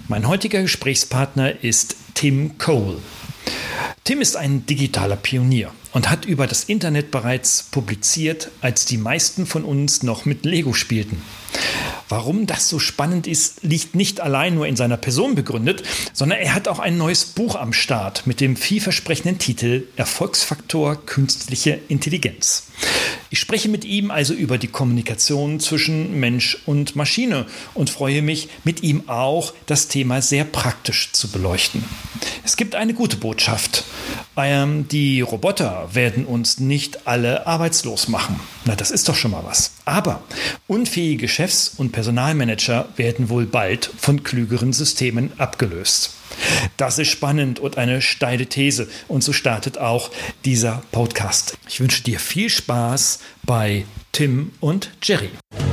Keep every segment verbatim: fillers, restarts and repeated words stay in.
Mein heutiger Gesprächspartner ist Tim Cole. Tim ist ein digitaler Pionier und hat über das Internet bereits publiziert, als die meisten von uns noch mit Lego spielten. Warum das so spannend ist, liegt nicht allein nur in seiner Person begründet, sondern er hat auch ein neues Buch am Start mit dem vielversprechenden Titel Erfolgsfaktor Künstliche Intelligenz. Ich spreche mit ihm also über die Kommunikation zwischen Mensch und Maschine und freue mich, mit ihm auch das Thema sehr praktisch zu beleuchten. Es gibt eine gute Botschaft. Ähm, die Roboter werden uns nicht alle arbeitslos machen. Na, das ist doch schon mal was. Aber unfähige Chefs und Personalmanager werden wohl bald von klügeren Systemen abgelöst. Das ist spannend und eine steile These. Und so startet auch dieser Podcast. Ich wünsche dir viel Spaß bei Tim und Jerry.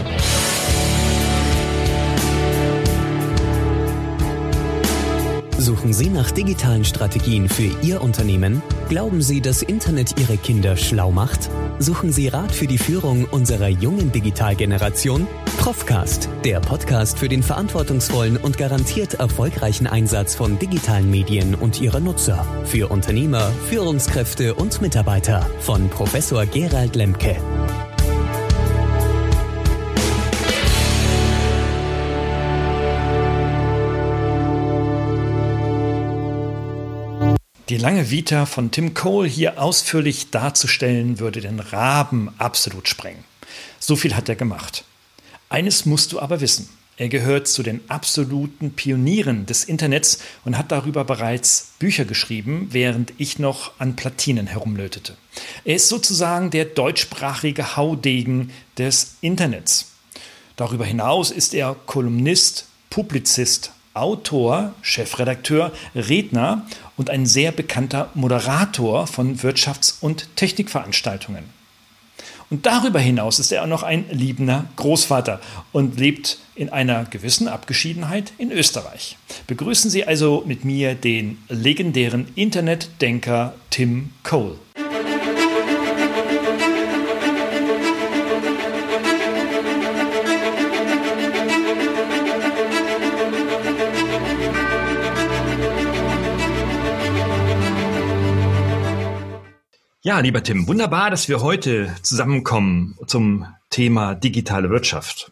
Suchen Sie nach digitalen Strategien für Ihr Unternehmen? Glauben Sie, dass Internet Ihre Kinder schlau macht? Suchen Sie Rat für die Führung unserer jungen Digitalgeneration? Profcast, der Podcast für den verantwortungsvollen und garantiert erfolgreichen Einsatz von digitalen Medien und ihrer Nutzer. Für Unternehmer, Führungskräfte und Mitarbeiter von Professor Gerald Lemke. Die lange Vita von Tim Cole hier ausführlich darzustellen, würde den Rahmen absolut sprengen. So viel hat er gemacht. Eines musst du aber wissen. Er gehört zu den absoluten Pionieren des Internets und hat darüber bereits Bücher geschrieben, während ich noch an Platinen herumlötete. Er ist sozusagen der deutschsprachige Haudegen des Internets. Darüber hinaus ist er Kolumnist, Publizist, Autor, Chefredakteur, Redner und ein sehr bekannter Moderator von Wirtschafts- und Technikveranstaltungen. Und darüber hinaus ist er auch noch ein liebender Großvater und lebt in einer gewissen Abgeschiedenheit in Österreich. Begrüßen Sie also mit mir den legendären Internetdenker Tim Cole. Ja, lieber Tim, wunderbar, dass wir heute zusammenkommen zum Thema digitale Wirtschaft.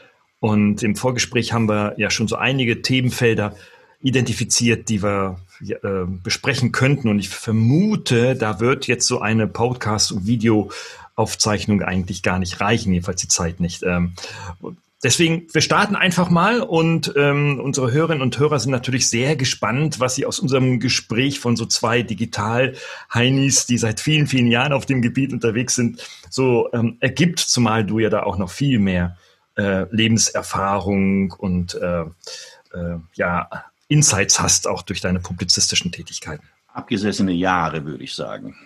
Und im Vorgespräch haben wir ja schon so einige Themenfelder identifiziert, die wir äh, besprechen könnten. Und ich vermute, da wird jetzt so eine Podcast- und Videoaufzeichnung eigentlich gar nicht reichen, jedenfalls die Zeit nicht. Ähm, Deswegen, wir starten einfach mal und ähm, unsere Hörerinnen und Hörer sind natürlich sehr gespannt, was sie aus unserem Gespräch von so zwei Digital-Heinis, die seit vielen, vielen Jahren auf dem Gebiet unterwegs sind, so ähm, ergibt, zumal du ja da auch noch viel mehr äh, Lebenserfahrung und äh, äh, ja, Insights hast, auch durch deine publizistischen Tätigkeiten. Abgesessene Jahre, würde ich sagen.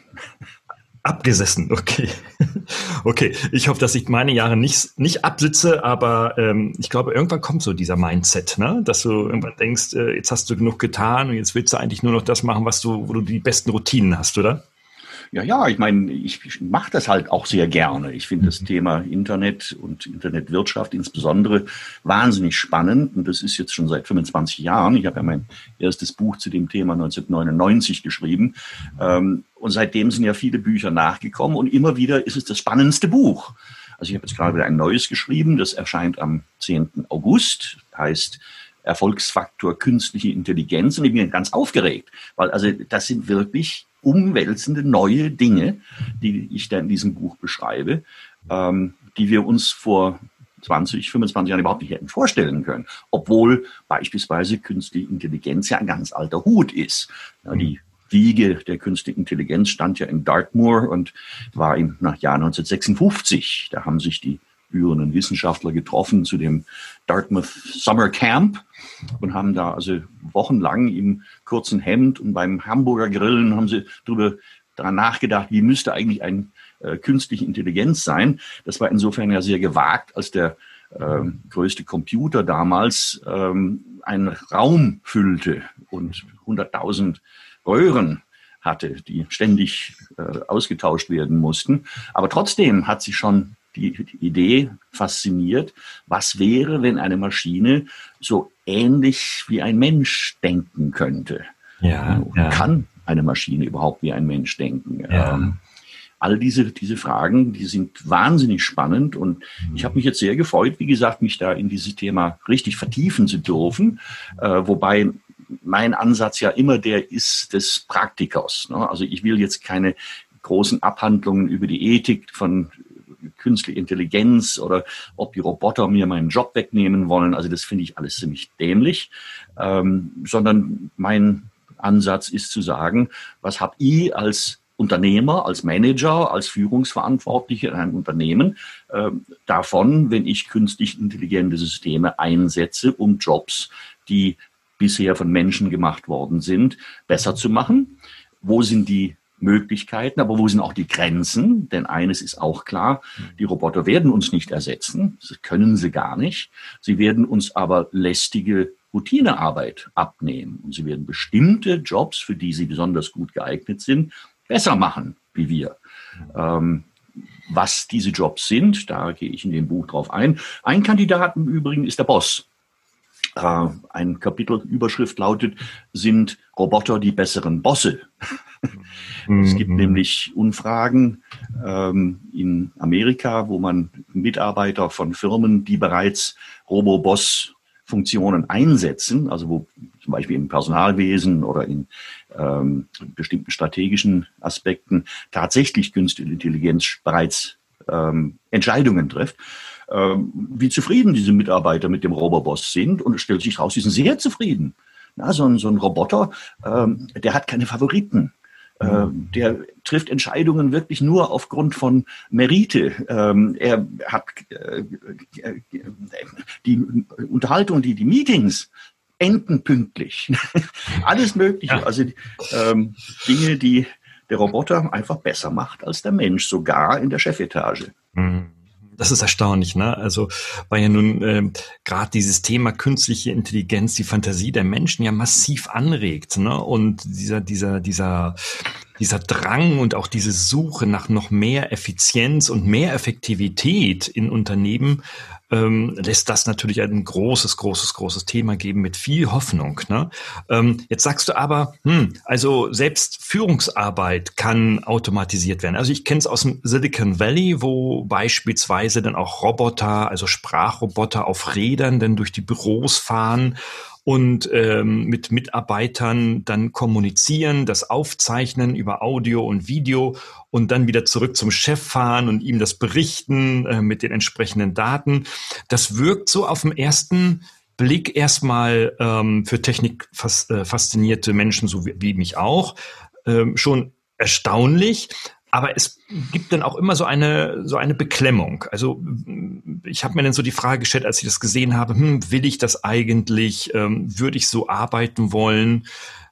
Abgesessen, okay. Okay, ich hoffe, dass ich meine Jahre nicht, nicht absitze, aber ähm, ich glaube, irgendwann kommt so dieser Mindset, ne? Dass du irgendwann denkst, äh, jetzt hast du genug getan und jetzt willst du eigentlich nur noch das machen, was du, wo du die besten Routinen hast, oder? Ja, ja, ich meine, ich mache das halt auch sehr gerne. Ich finde das Thema Internet und Internetwirtschaft insbesondere wahnsinnig spannend. Und das ist jetzt schon seit fünfundzwanzig Jahren. Ich habe ja mein erstes Buch zu dem Thema neunzehnhundertneunundneunzig geschrieben. Und seitdem sind ja viele Bücher nachgekommen. Und immer wieder ist es das spannendste Buch. Also ich habe jetzt gerade wieder ein neues geschrieben. Das erscheint am zehnten August. Heißt Erfolgsfaktor Künstliche Intelligenz. Und ich bin ganz aufgeregt, weil also das sind wirklich umwälzende neue Dinge, die ich da in diesem Buch beschreibe, ähm, die wir uns vor zwanzig, fünfundzwanzig Jahren überhaupt nicht hätten vorstellen können. Obwohl beispielsweise künstliche Intelligenz ja ein ganz alter Hut ist. Ja, die Wiege der künstlichen Intelligenz stand ja in Dartmoor und war im nach Jahr neunzehnhundertsechsundfünfzig. Da haben sich die führenden Wissenschaftler getroffen zu dem Dartmouth Summer Camp und haben da also wochenlang im kurzen Hemd und beim Hamburger Grillen haben sie darüber daran nachgedacht, wie müsste eigentlich eine äh, künstliche Intelligenz sein. Das war insofern ja sehr gewagt, als der äh, größte Computer damals ähm, einen Raum füllte und hunderttausend Röhren hatte, die ständig äh, ausgetauscht werden mussten. Aber trotzdem hat sich schon die, die Idee fasziniert, was wäre, wenn eine Maschine so ähnlich wie ein Mensch denken könnte. Ja, ja. Kann eine Maschine überhaupt wie ein Mensch denken? Ja. Ähm, all diese, diese Fragen, die sind wahnsinnig spannend und mhm. ich habe mich jetzt sehr gefreut, wie gesagt, mich da in dieses Thema richtig vertiefen zu dürfen, äh, wobei mein Ansatz ja immer der ist des Praktikers. Ne? Also ich will jetzt keine großen Abhandlungen über die Ethik von künstliche Intelligenz oder ob die Roboter mir meinen Job wegnehmen wollen. Also das finde ich alles ziemlich dämlich, ähm, sondern mein Ansatz ist zu sagen, was habt ihr als Unternehmer, als Manager, als Führungsverantwortliche in einem Unternehmen äh, davon, wenn ich künstlich intelligente Systeme einsetze, um Jobs, die bisher von Menschen gemacht worden sind, besser zu machen? Wo sind die Möglichkeiten, aber wo sind auch die Grenzen? Denn eines ist auch klar, die Roboter werden uns nicht ersetzen, das können sie gar nicht. Sie werden uns aber lästige Routinearbeit abnehmen und sie werden bestimmte Jobs, für die sie besonders gut geeignet sind, besser machen wie wir. Ähm, was diese Jobs sind, da gehe ich in dem Buch drauf ein. Ein Kandidat im Übrigen ist der Boss. Äh, ein Kapitelüberschrift lautet, sind Roboter die besseren Bosse? Es gibt nämlich Umfragen ähm, in Amerika, wo man Mitarbeiter von Firmen, die bereits Robo-Boss-Funktionen einsetzen, also wo zum Beispiel im Personalwesen oder in ähm, bestimmten strategischen Aspekten tatsächlich künstliche Intelligenz bereits ähm, Entscheidungen trifft, ähm, wie zufrieden diese Mitarbeiter mit dem Robo-Boss sind. Und es stellt sich raus, sie sind sehr zufrieden. Na, so, ein, so ein Roboter, ähm, der hat keine Favoriten. Ähm, der trifft Entscheidungen wirklich nur aufgrund von Merite. Ähm, er hat äh, äh, die Unterhaltung, die, die Meetings enden pünktlich. Alles Mögliche. Ja. Also ähm, Dinge, die der Roboter einfach besser macht als der Mensch, sogar in der Chefetage. Das ist erstaunlich, ne? Also, weil ja nun äh, gerade dieses Thema künstliche Intelligenz die Fantasie der Menschen ja massiv anregt, ne? Und dieser, dieser, dieser, dieser Drang und auch diese Suche nach noch mehr Effizienz und mehr Effektivität in Unternehmen ähm, lässt das natürlich ein großes, großes, großes Thema geben mit viel Hoffnung, ne? Ähm, jetzt sagst du aber, hm, also selbst Führungsarbeit kann automatisiert werden. Also ich kenne es aus dem Silicon Valley, wo beispielsweise dann auch Roboter, also Sprachroboter auf Rädern dann durch die Büros fahren und ähm, mit Mitarbeitern dann kommunizieren, das aufzeichnen über Audio und Video und dann wieder zurück zum Chef fahren und ihm das berichten äh, mit den entsprechenden Daten. Das wirkt so auf den ersten Blick erstmal ähm, für Technik fas- äh, faszinierte Menschen, so wie, wie mich auch, ähm, schon erstaunlich. Aber es gibt dann auch immer so eine so eine Beklemmung. Also ich habe mir dann so die Frage gestellt, als ich das gesehen habe, hm, will ich das eigentlich? Ähm, würde ich so arbeiten wollen?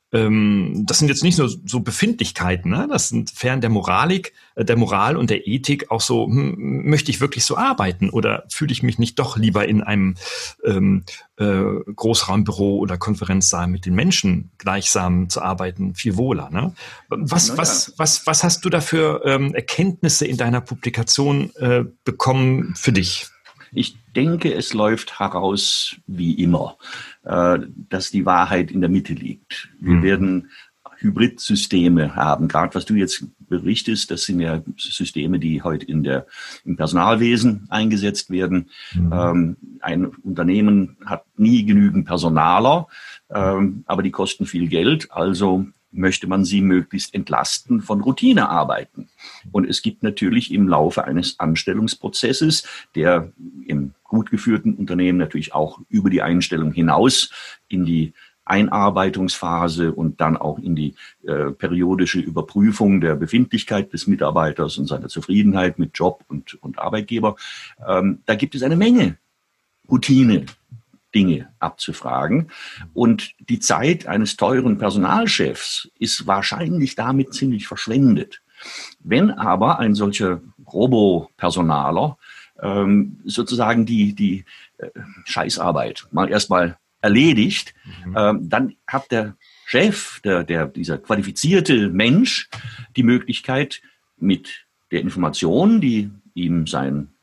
Ähm, das sind jetzt nicht nur so Befindlichkeiten, ne? Das sind fern der Moralik, äh, der Moral und der Ethik auch so, hm, möchte ich wirklich so arbeiten oder fühle ich mich nicht doch lieber in einem ähm, äh, Großraumbüro oder Konferenzsaal mit den Menschen gleichsam zu arbeiten, viel wohler, ne? Was, ja. was, was, was hast du da für ähm, Erkenntnisse in deiner Publikation äh, bekommen für dich? Ich denke, es läuft heraus wie immer, äh, dass die Wahrheit in der Mitte liegt. Wir mhm. werden Hybridsysteme haben. Gerade was du jetzt berichtest, das sind ja Systeme, die heute in der, im Personalwesen eingesetzt werden. Mhm. Ähm, ein Unternehmen hat nie genügend Personaler, ähm, aber die kosten viel Geld. Also möchte man sie möglichst entlasten von Routinearbeiten. Und es gibt natürlich im Laufe eines Anstellungsprozesses, der im gut geführten Unternehmen natürlich auch über die Einstellung hinaus in die Einarbeitungsphase und dann auch in die äh, periodische Überprüfung der Befindlichkeit des Mitarbeiters und seiner Zufriedenheit mit Job und, und Arbeitgeber. Ähm, da gibt es eine Menge Routine. Dinge abzufragen. Und die Zeit eines teuren Personalchefs ist wahrscheinlich damit ziemlich verschwendet. Wenn aber ein solcher Robo-Personaler ähm, sozusagen die, die äh, Scheißarbeit mal erstmal erledigt, mhm. ähm, dann hat der Chef, der, der, dieser qualifizierte Mensch, die Möglichkeit, mit der Information, die ihm sein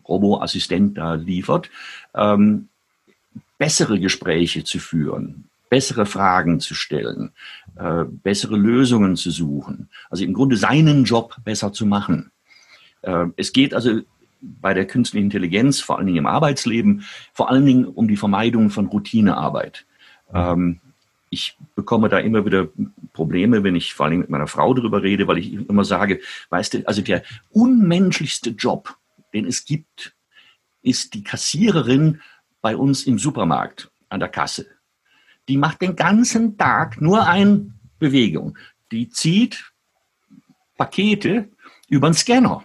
Robo-Assistent da liefert, ähm, bessere Gespräche zu führen, bessere Fragen zu stellen, äh, bessere Lösungen zu suchen. Also im Grunde seinen Job besser zu machen. Äh, es geht also bei der künstlichen Intelligenz, vor allen Dingen im Arbeitsleben, vor allen Dingen um die Vermeidung von Routinearbeit. Ähm, ich bekomme da immer wieder Probleme, wenn ich vor allem mit meiner Frau darüber rede, weil ich immer sage, weißt du, also der unmenschlichste Job, den es gibt, ist die Kassiererin bei uns im Supermarkt an der Kasse. Die macht den ganzen Tag nur eine Bewegung. Die zieht Pakete über den Scanner.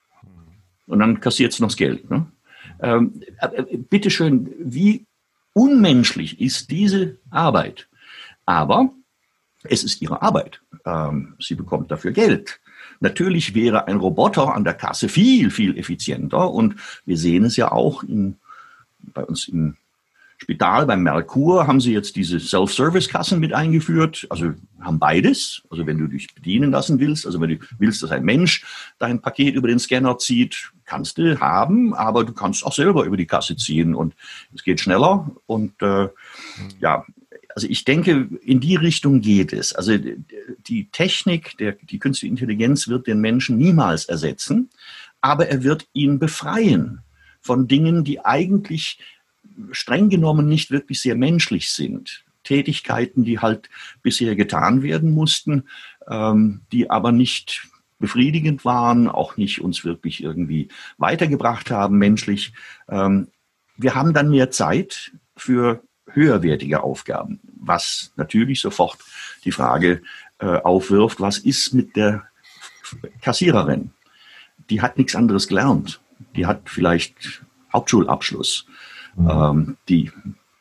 Und dann kassiert sie noch das Geld. Ne? Ähm, bitteschön, wie unmenschlich ist diese Arbeit? Aber es ist ihre Arbeit. Ähm, sie bekommt dafür Geld. Natürlich wäre ein Roboter an der Kasse viel, viel effizienter. Und wir sehen es ja auch in, bei uns im Spital, beim Merkur, haben sie jetzt diese Self-Service-Kassen mit eingeführt. Also haben beides. Also wenn du dich bedienen lassen willst, also wenn du willst, dass ein Mensch dein Paket über den Scanner zieht, kannst du haben, aber du kannst auch selber über die Kasse ziehen und es geht schneller. Und äh, ja, also ich denke, in die Richtung geht es. Also die Technik, der, die künstliche Intelligenz wird den Menschen niemals ersetzen, aber er wird ihn befreien von Dingen, die eigentlich streng genommen nicht wirklich sehr menschlich sind. Tätigkeiten, die halt bisher getan werden mussten, ähm, die aber nicht befriedigend waren, auch nicht uns wirklich irgendwie weitergebracht haben menschlich. Ähm, wir haben dann mehr Zeit für höherwertige Aufgaben, was natürlich sofort die Frage äh, aufwirft, was ist mit der Kassiererin? Die hat nichts anderes gelernt. Die hat vielleicht Hauptschulabschluss. Ähm, die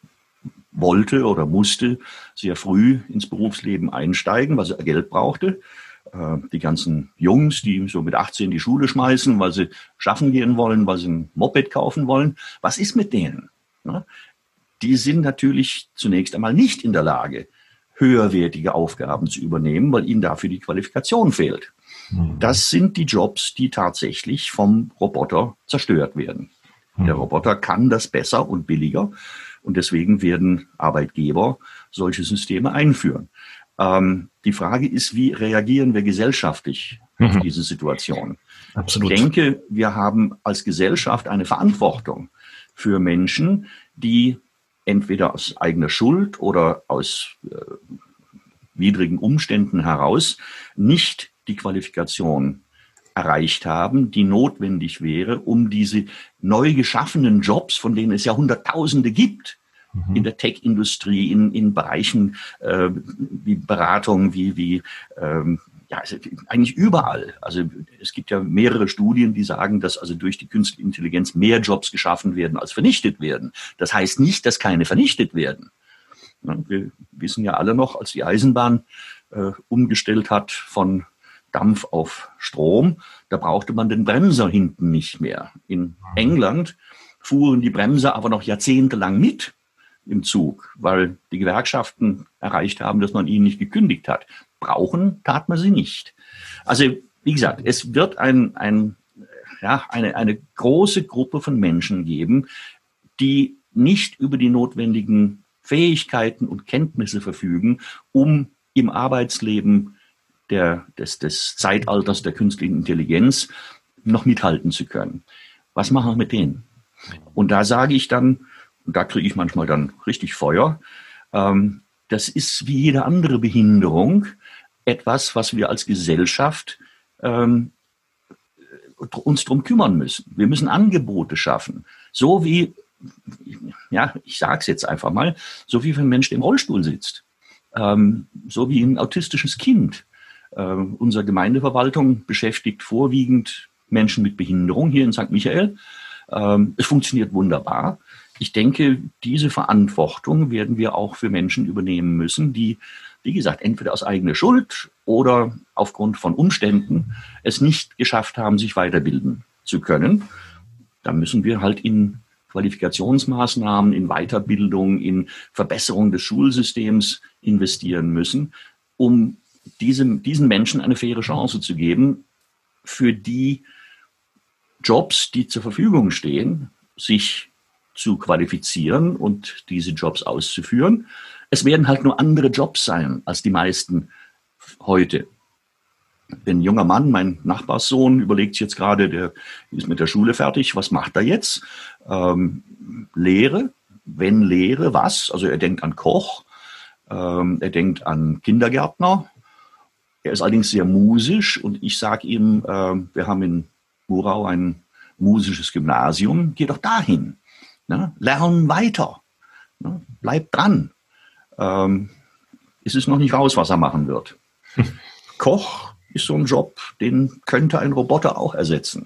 wollte oder musste sehr früh ins Berufsleben einsteigen, weil sie Geld brauchte. Äh, die ganzen Jungs, die so mit achtzehn die Schule schmeißen, weil sie schaffen gehen wollen, weil sie ein Moped kaufen wollen. Was ist mit denen? Ja? Die sind natürlich zunächst einmal nicht in der Lage, höherwertige Aufgaben zu übernehmen, weil ihnen dafür die Qualifikation fehlt. Mhm. Das sind die Jobs, die tatsächlich vom Roboter zerstört werden. Der Roboter kann das besser und billiger und deswegen werden Arbeitgeber solche Systeme einführen. Ähm, die Frage ist, wie reagieren wir gesellschaftlich mhm. auf diese Situation? Absolut. Ich denke, wir haben als Gesellschaft eine Verantwortung für Menschen, die entweder aus eigener Schuld oder aus äh, widrigen Umständen heraus nicht die Qualifikation erreicht haben, die notwendig wäre, um diese neu geschaffenen Jobs, von denen es ja Hunderttausende gibt, mhm. in der Tech-Industrie, in, in Bereichen äh, wie Beratung, wie, wie ähm, ja, eigentlich überall. Also es gibt ja mehrere Studien, die sagen, dass also durch die künstliche Intelligenz mehr Jobs geschaffen werden, als vernichtet werden. Das heißt nicht, dass keine vernichtet werden. Wir wissen ja alle noch, als die Eisenbahn äh, umgestellt hat von Dampf auf Strom, da brauchte man den Bremser hinten nicht mehr. In England fuhren die Bremser aber noch jahrzehntelang mit im Zug, weil die Gewerkschaften erreicht haben, dass man ihnen nicht gekündigt hat. Brauchen tat man sie nicht. Also wie gesagt, es wird ein, ein, ja, eine, eine große Gruppe von Menschen geben, die nicht über die notwendigen Fähigkeiten und Kenntnisse verfügen, um im Arbeitsleben Der, des, des Zeitalters der künstlichen Intelligenz noch mithalten zu können. Was machen wir mit denen? Und da sage ich dann, und da kriege ich manchmal dann richtig Feuer, ähm, das ist wie jede andere Behinderung etwas, was wir als Gesellschaft ähm, uns drum kümmern müssen. Wir müssen Angebote schaffen. So wie, ja, ich sage es jetzt einfach mal, so wie ein Mensch, der im Rollstuhl sitzt. Ähm, so wie ein autistisches Kind. Uh, unsere Gemeindeverwaltung beschäftigt vorwiegend Menschen mit Behinderung hier in Sankt Michael. Uh, es funktioniert wunderbar. Ich denke, diese Verantwortung werden wir auch für Menschen übernehmen müssen, die, wie gesagt, entweder aus eigener Schuld oder aufgrund von Umständen es nicht geschafft haben, sich weiterbilden zu können. Da müssen wir halt in Qualifikationsmaßnahmen, in Weiterbildung, in Verbesserung des Schulsystems investieren müssen, um Diesem, diesen Menschen eine faire Chance zu geben, für die Jobs, die zur Verfügung stehen, sich zu qualifizieren und diese Jobs auszuführen. Es werden halt nur andere Jobs sein als die meisten heute. Ein junger Mann, mein Nachbarssohn, überlegt sich jetzt gerade, der ist mit der Schule fertig, was macht er jetzt? Ähm, Lehre, wenn Lehre, was? Also er denkt an Koch, ähm, er denkt an Kindergärtner. Er ist allerdings sehr musisch und ich sage ihm, äh, wir haben in Murau ein musisches Gymnasium, geh doch dahin, ne? Lern weiter, ne? Bleib dran. Ähm, es ist noch nicht raus, was er machen wird. Koch ist so ein Job, den könnte ein Roboter auch ersetzen.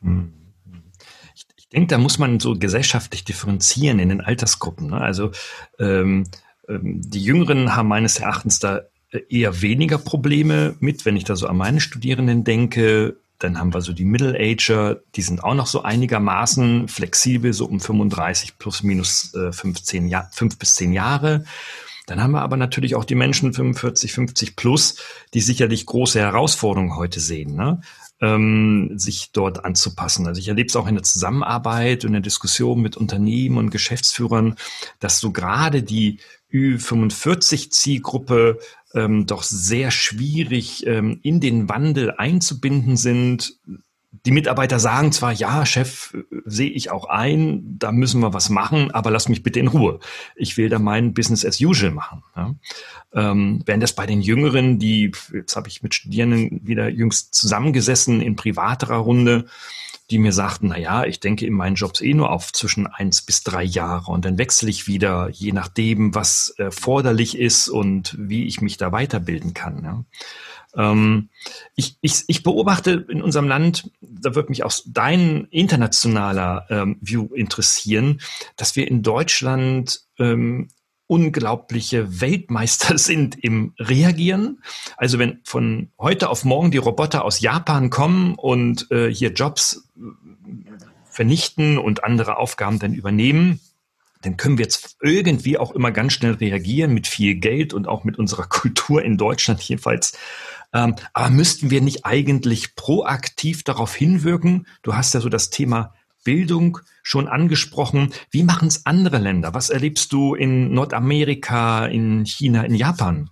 Ich, ich denke, da muss man so gesellschaftlich differenzieren in den Altersgruppen. Ne? Also ähm, ähm, die Jüngeren haben meines Erachtens da eher weniger Probleme mit, wenn ich da so an meine Studierenden denke. Dann haben wir so die Middle-Ager, die sind auch noch so einigermaßen flexibel, so um fünfunddreißig plus minus äh, fünfzehn Jahr, fünf bis zehn Jahre. Dann haben wir aber natürlich auch die Menschen fünfundvierzig, fünfzig plus, die sicherlich große Herausforderungen heute sehen, ne? ähm, sich dort anzupassen. Also ich erlebe es auch in der Zusammenarbeit und in der Diskussion mit Unternehmen und Geschäftsführern, dass so gerade die Ü fünfundvierzig Zielgruppe ähm, doch sehr schwierig ähm, in den Wandel einzubinden sind. Die Mitarbeiter sagen zwar, ja, Chef, sehe ich auch ein, da müssen wir was machen, aber lass mich bitte in Ruhe. Ich will da mein Business as usual machen. Ja. Ähm, während das bei den Jüngeren, die, jetzt habe ich mit Studierenden wieder jüngst zusammengesessen in privaterer Runde, die mir sagten, na ja, ich denke in meinen Jobs eh nur auf zwischen eins bis drei Jahre und dann wechsle ich wieder, je nachdem, was erforderlich ist und wie ich mich da weiterbilden kann. Ja. Ähm, ich, ich, ich beobachte in unserem Land, da würde mich auch dein internationaler ähm, View interessieren, dass wir in Deutschland ähm, unglaubliche Weltmeister sind im Reagieren. Also wenn von heute auf morgen die Roboter aus Japan kommen und äh, hier Jobs vernichten und andere Aufgaben dann übernehmen, dann können wir jetzt irgendwie auch immer ganz schnell reagieren mit viel Geld und auch mit unserer Kultur in Deutschland jedenfalls. Ähm, aber müssten wir nicht eigentlich proaktiv darauf hinwirken? Du hast ja so das Thema Bildung schon angesprochen. Wie machen es andere Länder? Was erlebst du in Nordamerika, in China, in Japan?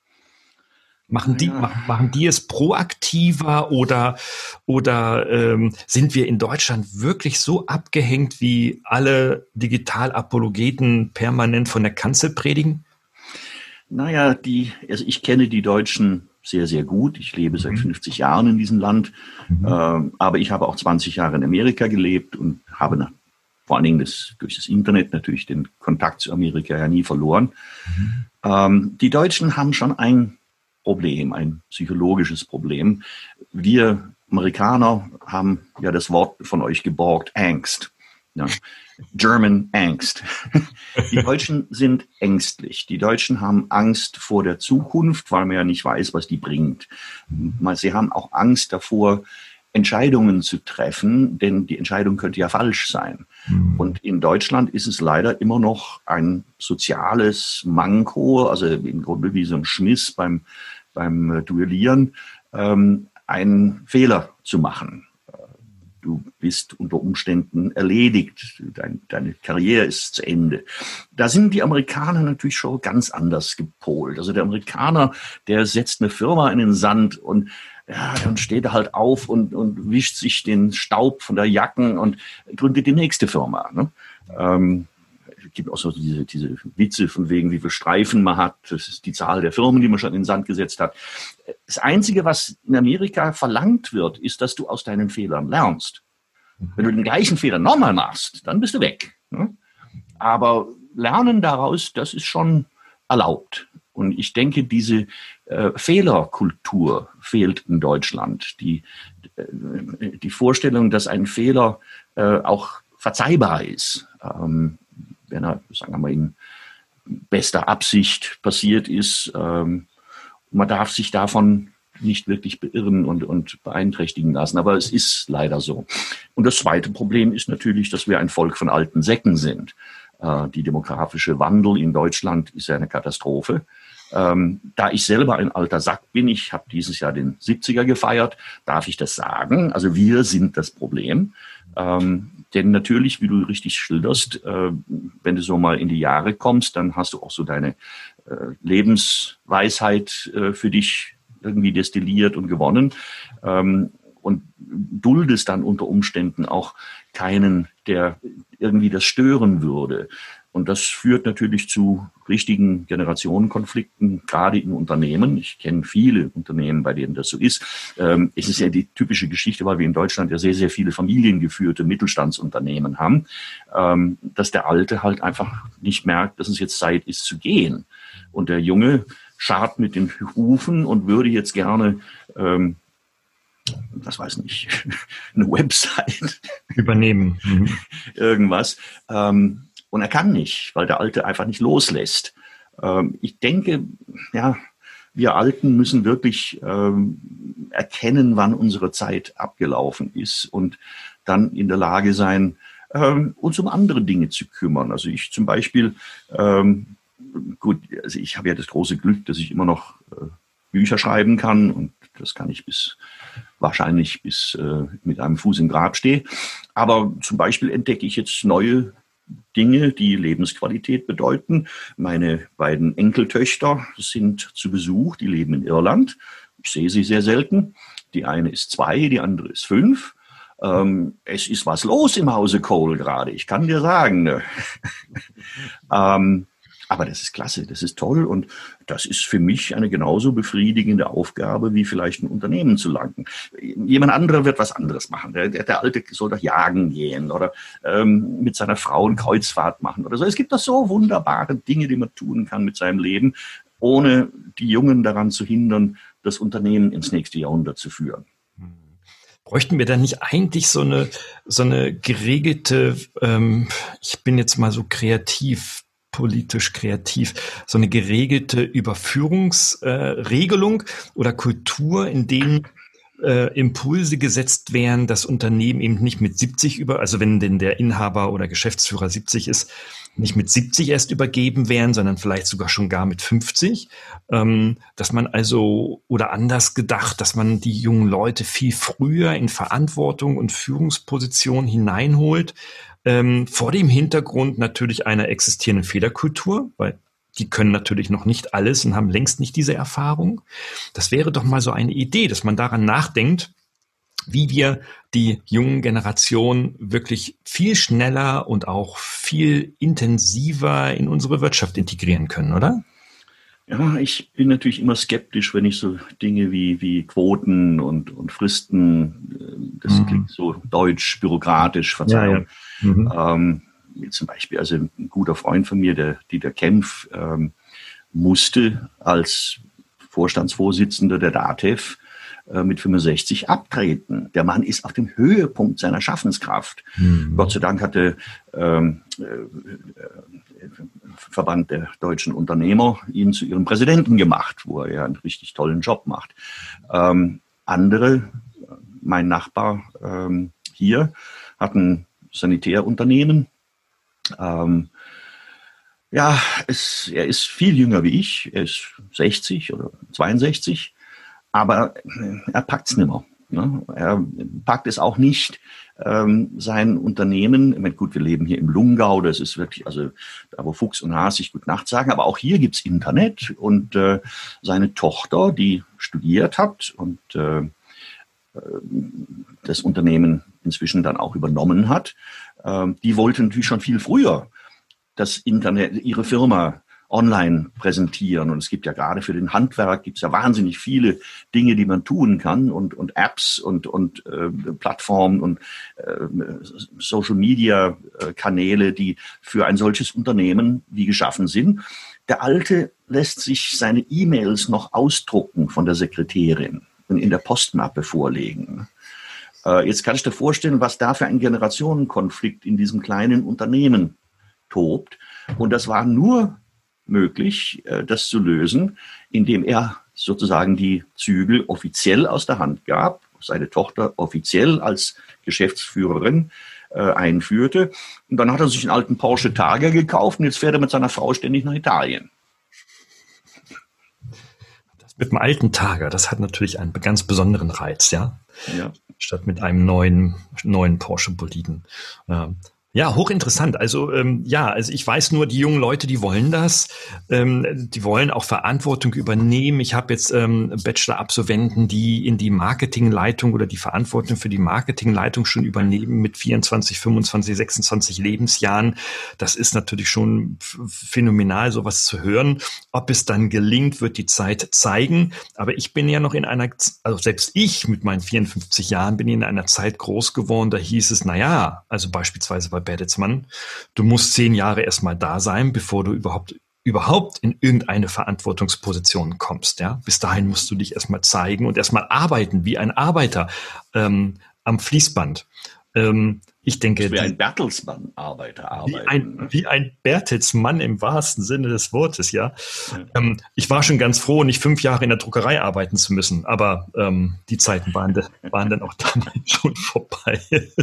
Machen die, ja. machen, machen die es proaktiver oder, oder ähm, sind wir in Deutschland wirklich so abgehängt, wie alle Digitalapologeten permanent von der Kanzel predigen? Naja, die, also ich kenne die Deutschen sehr, sehr gut. Ich lebe seit fünfzig Jahren in diesem Land, mhm. ähm, aber ich habe auch zwanzig Jahre in Amerika gelebt und habe nach, vor allen Dingen das, durch das Internet natürlich den Kontakt zu Amerika ja nie verloren. Mhm. Ähm, die Deutschen haben schon ein Problem, ein psychologisches Problem. Wir Amerikaner haben ja das Wort von euch geborgt, Angst. Ja. German Angst. Die Deutschen sind ängstlich. Die Deutschen haben Angst vor der Zukunft, weil man ja nicht weiß, was die bringt. Sie haben auch Angst davor, Entscheidungen zu treffen, denn die Entscheidung könnte ja falsch sein. Mhm. Und in Deutschland ist es leider immer noch ein soziales Manko, also im Grunde wie so ein Schmiss beim, beim Duellieren, ähm, einen Fehler zu machen. Du bist unter Umständen erledigt. Dein, deine Karriere ist zu Ende. Da sind die Amerikaner natürlich schon ganz anders gepolt. Also der Amerikaner, der setzt eine Firma in den Sand und ja, dann steht er halt auf und, und wischt sich den Staub von der Jacken und gründet die nächste Firma. Ne? Ähm, es gibt auch so diese, diese Witze von wegen, wie viele Streifen man hat. Das ist die Zahl der Firmen, die man schon in den Sand gesetzt hat. Das Einzige, was in Amerika verlangt wird, ist, dass du aus deinen Fehlern lernst. Wenn du den gleichen Fehler nochmal machst, dann bist du weg. Ne? Aber Lernen daraus, das ist schon erlaubt. Und ich denke, diese äh, Fehlerkultur fehlt in Deutschland. Die, äh, die Vorstellung, dass ein Fehler äh, auch verzeihbar ist, ähm, wenn er, sagen wir mal, in bester Absicht passiert ist. Ähm, man darf sich davon nicht wirklich beirren und, und beeinträchtigen lassen. Aber es ist leider so. Und das zweite Problem ist natürlich, dass wir ein Volk von alten Säcken sind. Äh, die demografische Wandel in Deutschland ist ja eine Katastrophe. Ähm, da ich selber ein alter Sack bin, ich habe dieses Jahr den siebziger gefeiert, darf ich das sagen. Also wir sind das Problem. Ähm, denn natürlich, wie du richtig schilderst, äh, wenn du so mal in die Jahre kommst, dann hast du auch so deine äh, Lebensweisheit äh, für dich irgendwie destilliert und gewonnen. Ähm, und duldest dann unter Umständen auch keinen, der irgendwie das stören würde. Und das führt natürlich zu richtigen Generationenkonflikten, gerade in Unternehmen. Ich kenne viele Unternehmen, bei denen das so ist. Ähm, es ist ja die typische Geschichte, weil wir in Deutschland ja sehr, sehr viele familiengeführte Mittelstandsunternehmen haben, ähm, dass der Alte halt einfach nicht merkt, dass es jetzt Zeit ist zu gehen. Und der Junge scharrt mit den Hufen und würde jetzt gerne, ähm, was weiß nicht, eine Website übernehmen. Mhm. Irgendwas. Ähm, Und er kann nicht, weil der Alte einfach nicht loslässt. Ähm, ich denke, ja, wir Alten müssen wirklich ähm, erkennen, wann unsere Zeit abgelaufen ist und dann in der Lage sein, ähm, uns um andere Dinge zu kümmern. Also ich zum Beispiel, ähm, gut, also ich habe ja das große Glück, dass ich immer noch äh, Bücher schreiben kann und das kann ich bis wahrscheinlich bis äh, mit einem Fuß im Grab stehe. Aber zum Beispiel entdecke ich jetzt neue Dinge, die Lebensqualität bedeuten. Meine beiden Enkeltöchter sind zu Besuch, die leben in Irland. Ich sehe sie sehr selten. Die eine ist zwei, die andere ist fünf. Ähm, es ist was los im Hause Cole gerade, ich kann dir sagen. Ne? ähm, aber das ist klasse, das ist toll und das ist für mich eine genauso befriedigende Aufgabe, wie vielleicht ein Unternehmen zu leiten. Jemand anderer wird was anderes machen. Der, der, der Alte soll doch jagen gehen oder ähm, mit seiner Frau eine Kreuzfahrt machen oder so. Es gibt doch so wunderbare Dinge, die man tun kann mit seinem Leben, ohne die Jungen daran zu hindern, das Unternehmen ins nächste Jahrhundert zu führen. Bräuchten wir da nicht eigentlich so eine, so eine geregelte, ähm, ich bin jetzt mal so kreativ, politisch kreativ, so eine geregelte Überführungsregelung äh, oder Kultur, in denen äh, Impulse gesetzt wären, das Unternehmen eben nicht mit siebzig über, also wenn denn der Inhaber oder Geschäftsführer siebzig ist, nicht mit siebzig erst übergeben werden, sondern vielleicht sogar schon gar mit fünfzig, ähm, dass man also, oder anders gedacht, dass man die jungen Leute viel früher in Verantwortung und Führungsposition hineinholt, ähm, vor dem Hintergrund natürlich einer existierenden Fehlerkultur, weil die können natürlich noch nicht alles und haben längst nicht diese Erfahrung. Das wäre doch mal so eine Idee, dass man daran nachdenkt, wie wir die jungen Generationen wirklich viel schneller und auch viel intensiver in unsere Wirtschaft integrieren können, oder? Ja, ich bin natürlich immer skeptisch, wenn ich so Dinge wie, wie Quoten und, und Fristen, das mhm. klingt so deutsch, bürokratisch, Verzeihung. Ja, ja. Mhm. Ähm, zum Beispiel, also ein guter Freund von mir, der Dieter Kempf, ähm, musste als Vorstandsvorsitzender der DATEV äh, mit fünfundsechzig abtreten. Der Mann ist auf dem Höhepunkt seiner Schaffenskraft. Mhm. Gott sei Dank hatte ähm, äh, Verband der deutschen Unternehmer ihn zu ihrem Präsidenten gemacht, wo er ja einen richtig tollen Job macht. Ähm, andere, mein Nachbar ähm, hier, hat ein Sanitärunternehmen. Ähm, ja, es, er ist viel jünger wie ich. Er ist sechzig oder zweiundsechzig, aber er packt es nicht mehr. Ne? Er packt es auch nicht, ähm, sein Unternehmen, ich meine, gut, wir leben hier im Lungau, das ist wirklich, also da wo Fuchs und Hase sich gut Nacht sagen, aber auch hier gibt's Internet und äh, seine Tochter, die studiert hat und äh, das Unternehmen inzwischen dann auch übernommen hat, äh, die wollte natürlich schon viel früher das Internet, ihre Firma online präsentieren. Und es gibt ja gerade für den Handwerk gibt es ja wahnsinnig viele Dinge, die man tun kann und, und Apps und, und äh, Plattformen und äh, Social-Media-Kanäle, die für ein solches Unternehmen wie geschaffen sind. Der Alte lässt sich seine E-Mails noch ausdrucken von der Sekretärin und in der Postmappe vorlegen. Äh, jetzt kann ich dir vorstellen, was da für ein Generationenkonflikt in diesem kleinen Unternehmen tobt. Und das war nur möglich, das zu lösen, indem er sozusagen die Zügel offiziell aus der Hand gab, seine Tochter offiziell als Geschäftsführerin äh, einführte. Und dann hat er sich einen alten Porsche Targa gekauft und jetzt fährt er mit seiner Frau ständig nach Italien. mit dem alten Targa, das hat natürlich einen ganz besonderen Reiz, ja. Ja. Statt mit einem neuen, neuen Porsche Boliden. Ähm, Ja, hochinteressant. Also ähm, ja, also ich weiß nur, die jungen Leute, die wollen das. Ähm, die wollen auch Verantwortung übernehmen. Ich habe jetzt ähm, Bachelor-Absolventen, die in die Marketingleitung oder die Verantwortung für die Marketingleitung schon übernehmen mit vierundzwanzig, fünfundzwanzig, sechsundzwanzig Lebensjahren. Das ist natürlich schon phänomenal, sowas zu hören. Ob es dann gelingt, wird die Zeit zeigen. Aber ich bin ja noch in einer, also selbst ich mit meinen vierundfünfzig Jahren bin in einer Zeit groß geworden, da hieß es, na ja, also beispielsweise bei Bertelsmann, du musst zehn Jahre erstmal da sein, bevor du überhaupt überhaupt in irgendeine Verantwortungsposition kommst. Ja? Bis dahin musst du dich erstmal zeigen und erstmal arbeiten, wie ein Arbeiter ähm, am Fließband. Ähm, ich denke, wie ein Bertelsmann-Arbeiter arbeiten. Wie ein, wie ein Bertelsmann im wahrsten Sinne des Wortes, ja. ja. Ähm, ich war schon ganz froh, nicht fünf Jahre in der Druckerei arbeiten zu müssen, aber ähm, die Zeiten waren, waren dann auch damals schon vorbei.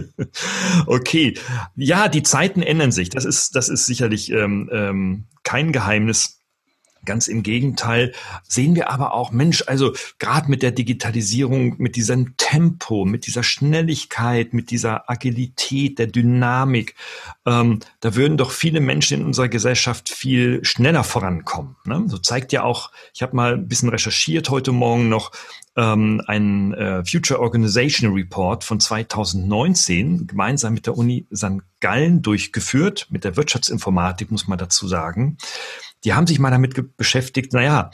Okay, ja, die Zeiten ändern sich. Das ist, das ist sicherlich ähm, ähm, kein Geheimnis. Ganz im Gegenteil sehen wir aber auch, Mensch, also gerade mit der Digitalisierung, mit diesem Tempo, mit dieser Schnelligkeit, mit dieser Agilität, der Dynamik, ähm, da würden doch viele Menschen in unserer Gesellschaft viel schneller vorankommen. Ne? So zeigt ja auch, ich habe mal ein bisschen recherchiert heute Morgen noch, ähm, einen äh, Future Organization Report von zweitausendneunzehn, gemeinsam mit der Uni Sankt Gallen durchgeführt, mit der Wirtschaftsinformatik, muss man dazu sagen. Die haben sich mal damit ge- beschäftigt, naja,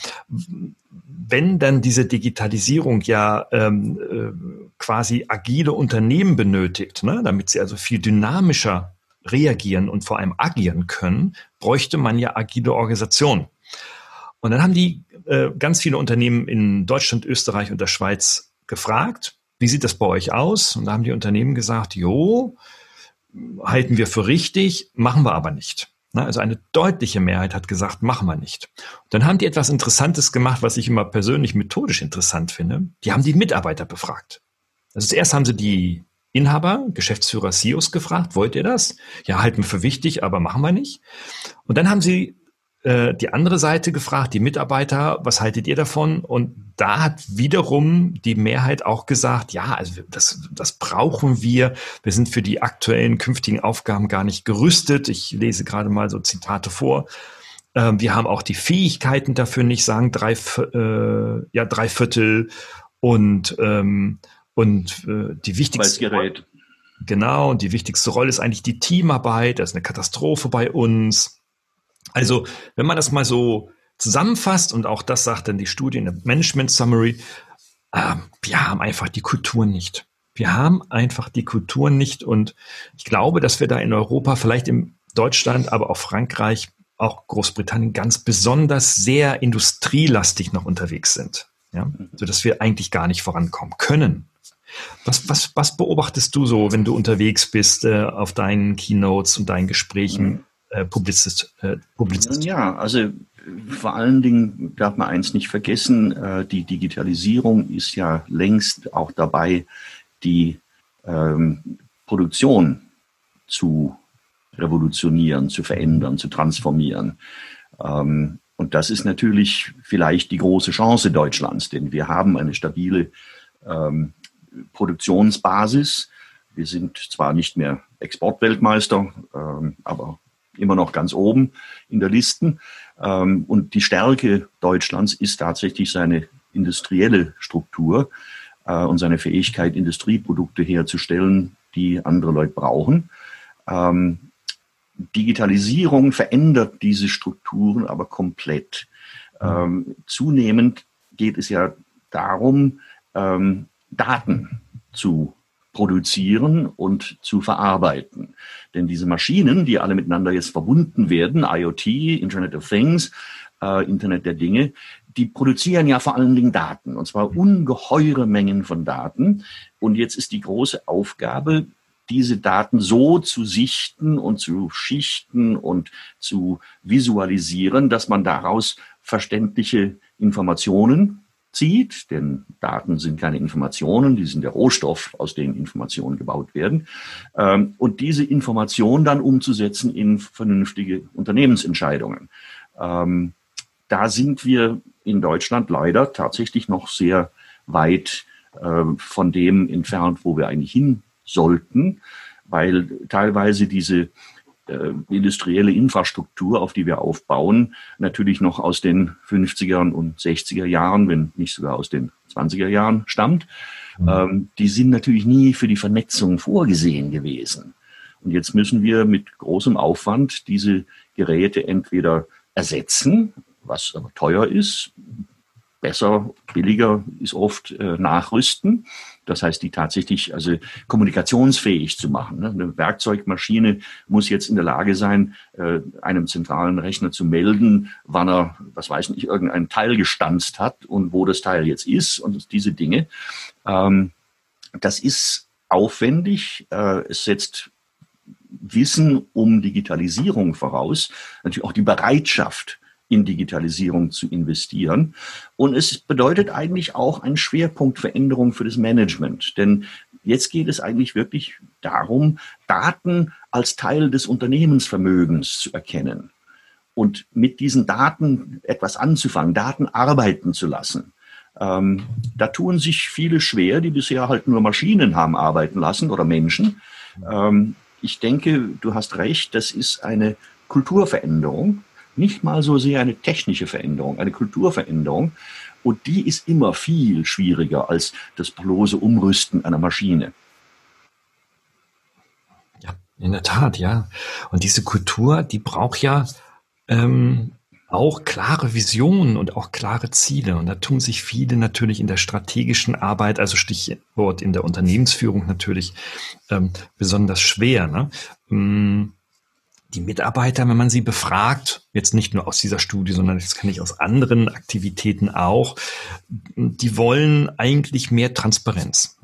wenn dann diese Digitalisierung ja ähm, äh, quasi agile Unternehmen benötigt, ne, damit sie also viel dynamischer reagieren und vor allem agieren können, bräuchte man ja agile Organisationen. Und dann haben die äh, ganz viele Unternehmen in Deutschland, Österreich und der Schweiz gefragt, wie sieht das bei euch aus? Und da haben die Unternehmen gesagt, jo, halten wir für richtig, machen wir aber nicht. Also eine deutliche Mehrheit hat gesagt, machen wir nicht. Und dann haben die etwas Interessantes gemacht, was ich immer persönlich methodisch interessant finde. Die haben die Mitarbeiter befragt. Also zuerst haben sie die Inhaber, Geschäftsführer, C E Os gefragt, wollt ihr das? Ja, halten wir für wichtig, aber machen wir nicht. Und dann haben sie äh, die andere Seite gefragt, die Mitarbeiter, was haltet ihr davon? Und da hat wiederum die Mehrheit auch gesagt, ja, also das, das brauchen wir. Wir sind für die aktuellen, künftigen Aufgaben gar nicht gerüstet. Ich lese gerade mal so Zitate vor. Ähm, wir haben auch die Fähigkeiten dafür nicht, sagen drei, äh, ja, drei Viertel. Und, ähm, und äh, die wichtigste Rolle, genau, und die wichtigste Rolle ist eigentlich die Teamarbeit. Das ist eine Katastrophe bei uns. Also, wenn man das mal so zusammenfasst, und auch das sagt dann die Studie in der Management Summary, äh, wir haben einfach die Kultur nicht. Wir haben einfach die Kultur nicht, und ich glaube, dass wir da in Europa, vielleicht in Deutschland, aber auch Frankreich, auch Großbritannien ganz besonders sehr industrielastig noch unterwegs sind, ja, sodass wir eigentlich gar nicht vorankommen können. Was, was, was beobachtest du so, wenn du unterwegs bist äh, auf deinen Keynotes und deinen Gesprächen? Äh, Publizist, äh, Publizist. Ja, also vor allen Dingen darf man eins nicht vergessen, äh, die Digitalisierung ist ja längst auch dabei, die ähm, Produktion zu revolutionieren, zu verändern, zu transformieren. Ähm, und das ist natürlich vielleicht die große Chance Deutschlands, denn wir haben eine stabile ähm, Produktionsbasis. Wir sind zwar nicht mehr Exportweltmeister, ähm, aber immer noch ganz oben in der Listen. Und die Stärke Deutschlands ist tatsächlich seine industrielle Struktur und seine Fähigkeit, Industrieprodukte herzustellen, die andere Leute brauchen. Digitalisierung verändert diese Strukturen aber komplett. Zunehmend geht es ja darum, Daten zu produzieren und zu verarbeiten. Denn diese Maschinen, die alle miteinander jetzt verbunden werden, IoT, Internet of Things, äh, Internet der Dinge, die produzieren ja vor allen Dingen Daten, und zwar ungeheure Mengen von Daten. Und jetzt ist die große Aufgabe, diese Daten so zu sichten und zu schichten und zu visualisieren, dass man daraus verständliche Informationen zieht, denn Daten sind keine Informationen, die sind der Rohstoff, aus dem Informationen gebaut werden, ähm, und diese Informationen dann umzusetzen in vernünftige Unternehmensentscheidungen. Ähm, da sind wir in Deutschland leider tatsächlich noch sehr weit äh, von dem entfernt, wo wir eigentlich hin sollten, weil teilweise diese äh, industrielle Infrastruktur, auf die wir aufbauen, natürlich noch aus den fünfzigern und sechziger Jahren, wenn nicht sogar aus den zwanziger Jahren stammt. Mhm. Ähm, die sind natürlich nie für die Vernetzung vorgesehen gewesen. Und jetzt müssen wir mit großem Aufwand diese Geräte entweder ersetzen, was aber teuer ist. Besser, billiger ist oft äh, nachrüsten. Das heißt, die tatsächlich also kommunikationsfähig zu machen. Ne? Eine Werkzeugmaschine muss jetzt in der Lage sein, äh, einem zentralen Rechner zu melden, wann er, was weiß ich, irgendein Teil gestanzt hat und wo das Teil jetzt ist und diese Dinge. Ähm, das ist aufwendig. Äh, es setzt Wissen um Digitalisierung voraus, natürlich auch die Bereitschaft, in Digitalisierung zu investieren. Und es bedeutet eigentlich auch eine Schwerpunktveränderung für das Management. Denn jetzt geht es eigentlich wirklich darum, Daten als Teil des Unternehmensvermögens zu erkennen und mit diesen Daten etwas anzufangen, Daten arbeiten zu lassen. Ähm, da tun sich viele schwer, die bisher halt nur Maschinen haben arbeiten lassen oder Menschen. Ähm, ich denke, du hast recht, das ist eine Kulturveränderung. Nicht mal so sehr eine technische Veränderung, eine Kulturveränderung. Und die ist immer viel schwieriger als das bloße Umrüsten einer Maschine. Ja, in der Tat, ja. Und diese Kultur, die braucht ja ähm, auch klare Visionen und auch klare Ziele. Und da tun sich viele natürlich in der strategischen Arbeit, also Stichwort in der Unternehmensführung natürlich ähm, besonders schwer, ne? Ähm, Die Mitarbeiter, wenn man sie befragt, jetzt nicht nur aus dieser Studie, sondern das kenne ich aus anderen Aktivitäten auch, die wollen eigentlich mehr Transparenz.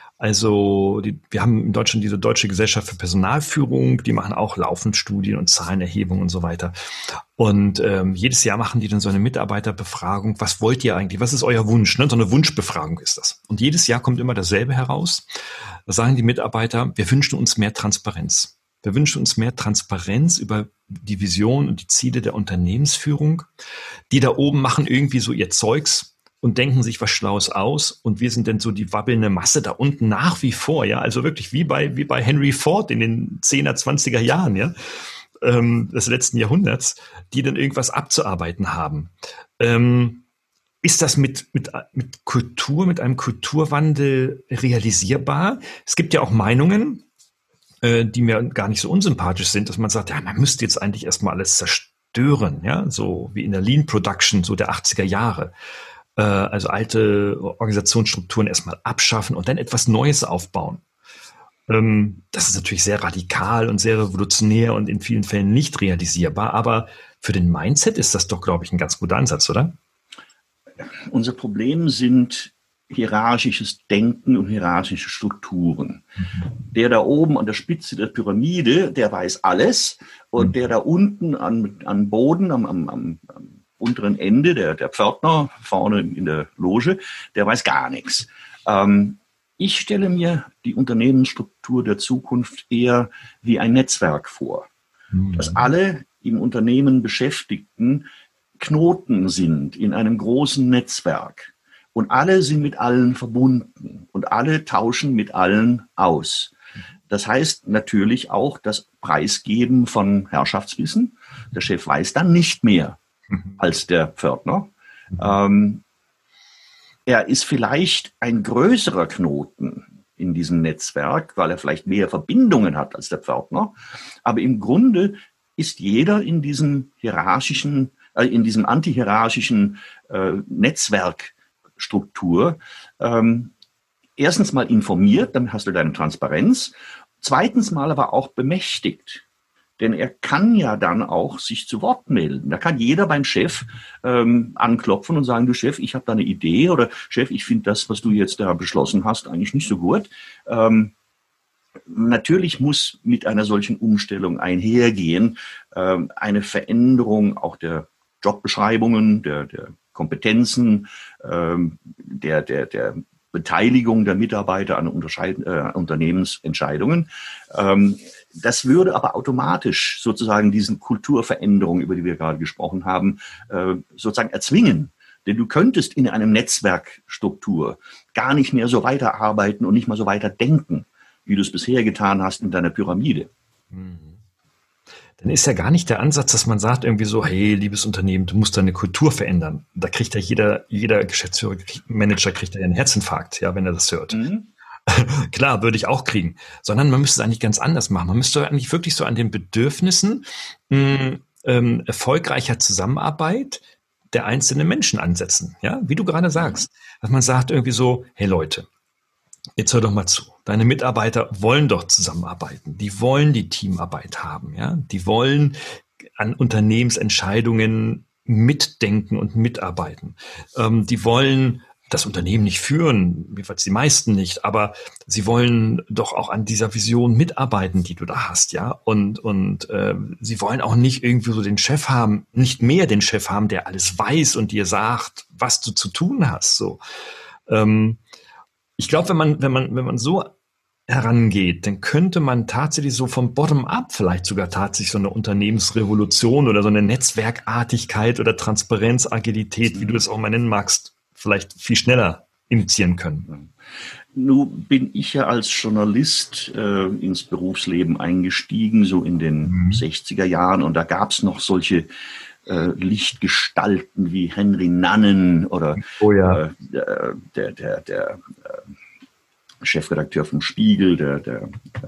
Also die, wir haben in Deutschland diese Deutsche Gesellschaft für Personalführung, die machen auch laufend Studien und Zahlenerhebungen und so weiter. Und ähm, jedes Jahr machen die dann so eine Mitarbeiterbefragung. Was wollt ihr eigentlich? Was ist euer Wunsch? Ne? So eine Wunschbefragung ist das. Und jedes Jahr kommt immer dasselbe heraus. Da sagen die Mitarbeiter, wir wünschen uns mehr Transparenz. Wir wünschen uns mehr Transparenz über die Vision und die Ziele der Unternehmensführung. Die da oben machen irgendwie so ihr Zeugs und denken sich was Schlaues aus. Und wir sind dann so die wabbelnde Masse da unten nach wie vor. Ja, also wirklich wie bei, wie bei Henry Ford in den zehner, zwanziger Jahren, ja, ähm, des letzten Jahrhunderts, die dann irgendwas abzuarbeiten haben. Ähm, Ist das mit, mit, mit Kultur, mit einem Kulturwandel realisierbar? Es gibt ja auch Meinungen, die mir gar nicht so unsympathisch sind, dass man sagt, ja, man müsste jetzt eigentlich erstmal alles zerstören, ja, so wie in der Lean Production, so der achtziger Jahre. Äh, also alte Organisationsstrukturen erstmal abschaffen und dann etwas Neues aufbauen. Ähm, das ist natürlich sehr radikal und sehr revolutionär und in vielen Fällen nicht realisierbar, aber für den Mindset ist das doch, glaube ich, ein ganz guter Ansatz, oder? Unser Problem sind hierarchisches Denken und hierarchische Strukturen. Mhm. Der da oben an der Spitze der Pyramide, der weiß alles. Und mhm. der da unten an, an Boden, am, am, am, am unteren Ende, der, der Pförtner vorne in der Loge, der weiß gar nichts. Ähm, ich stelle mir die Unternehmensstruktur der Zukunft eher wie ein Netzwerk vor. Mhm. Dass alle im Unternehmen Beschäftigten Knoten sind in einem großen Netzwerk. Und alle sind mit allen verbunden und alle tauschen mit allen aus. Das heißt natürlich auch das Preisgeben von Herrschaftswissen. Der Chef weiß dann nicht mehr als der Pförtner. Ähm, er ist vielleicht ein größerer Knoten in diesem Netzwerk, weil er vielleicht mehr Verbindungen hat als der Pförtner. Aber im Grunde ist jeder in diesem hierarchischen, äh, in diesem antihierarchischen äh, Netzwerk Struktur. Ähm, erstens mal informiert, dann hast du deine Transparenz. Zweitens mal aber auch bemächtigt. Denn er kann ja dann auch sich zu Wort melden. Da kann jeder beim Chef ähm, anklopfen und sagen, du Chef, ich habe da eine Idee oder Chef, ich finde das, was du jetzt da beschlossen hast, eigentlich nicht so gut. Ähm, natürlich muss mit einer solchen Umstellung einhergehen ähm, eine Veränderung auch der Jobbeschreibungen, der, der Kompetenzen, ähm, der, der, der Beteiligung der Mitarbeiter an Unterscheid- äh, Unternehmensentscheidungen. Ähm, das würde aber automatisch sozusagen diesen Kulturveränderungen, über die wir gerade gesprochen haben, äh, sozusagen erzwingen. Denn du könntest in einem Netzwerkstruktur gar nicht mehr so weiterarbeiten und nicht mal so weiter denken, wie du es bisher getan hast in deiner Pyramide. Dann ist ja gar nicht der Ansatz, dass man sagt irgendwie so, hey, liebes Unternehmen, du musst deine Kultur verändern. Da kriegt ja jeder, jeder Geschäftsführer, Manager kriegt ja einen Herzinfarkt, ja, wenn er das hört. Mhm. Klar, würde ich auch kriegen. Sondern man müsste es eigentlich ganz anders machen. Man müsste eigentlich wirklich so an den Bedürfnissen mh, ähm, erfolgreicher Zusammenarbeit der einzelnen Menschen ansetzen. Ja, wie du gerade sagst. Dass man sagt irgendwie so, hey Leute, jetzt hör doch mal zu. Deine Mitarbeiter wollen doch zusammenarbeiten. Die wollen die Teamarbeit haben. Ja, die wollen an Unternehmensentscheidungen mitdenken und mitarbeiten. Ähm, die wollen das Unternehmen nicht führen, jedenfalls die meisten nicht, aber sie wollen doch auch an dieser Vision mitarbeiten, die du da hast, ja. Und und äh, sie wollen auch nicht irgendwie so den Chef haben, nicht mehr den Chef haben, der alles weiß und dir sagt, was du zu tun hast. So, ähm, ich glaube, wenn man wenn man wenn man so herangeht, dann könnte man tatsächlich so vom Bottom-up vielleicht sogar tatsächlich so eine Unternehmensrevolution oder so eine Netzwerkartigkeit oder Transparenz, Agilität, wie du es auch mal nennen magst, vielleicht viel schneller initiieren können. Nun bin ich ja als Journalist äh, ins Berufsleben eingestiegen, so in den mhm. sechziger Jahren. Und da gab es noch solche äh, Lichtgestalten wie Henry Nannen oder oh ja. äh, der, der, der, der äh, Chefredakteur vom Spiegel, der, der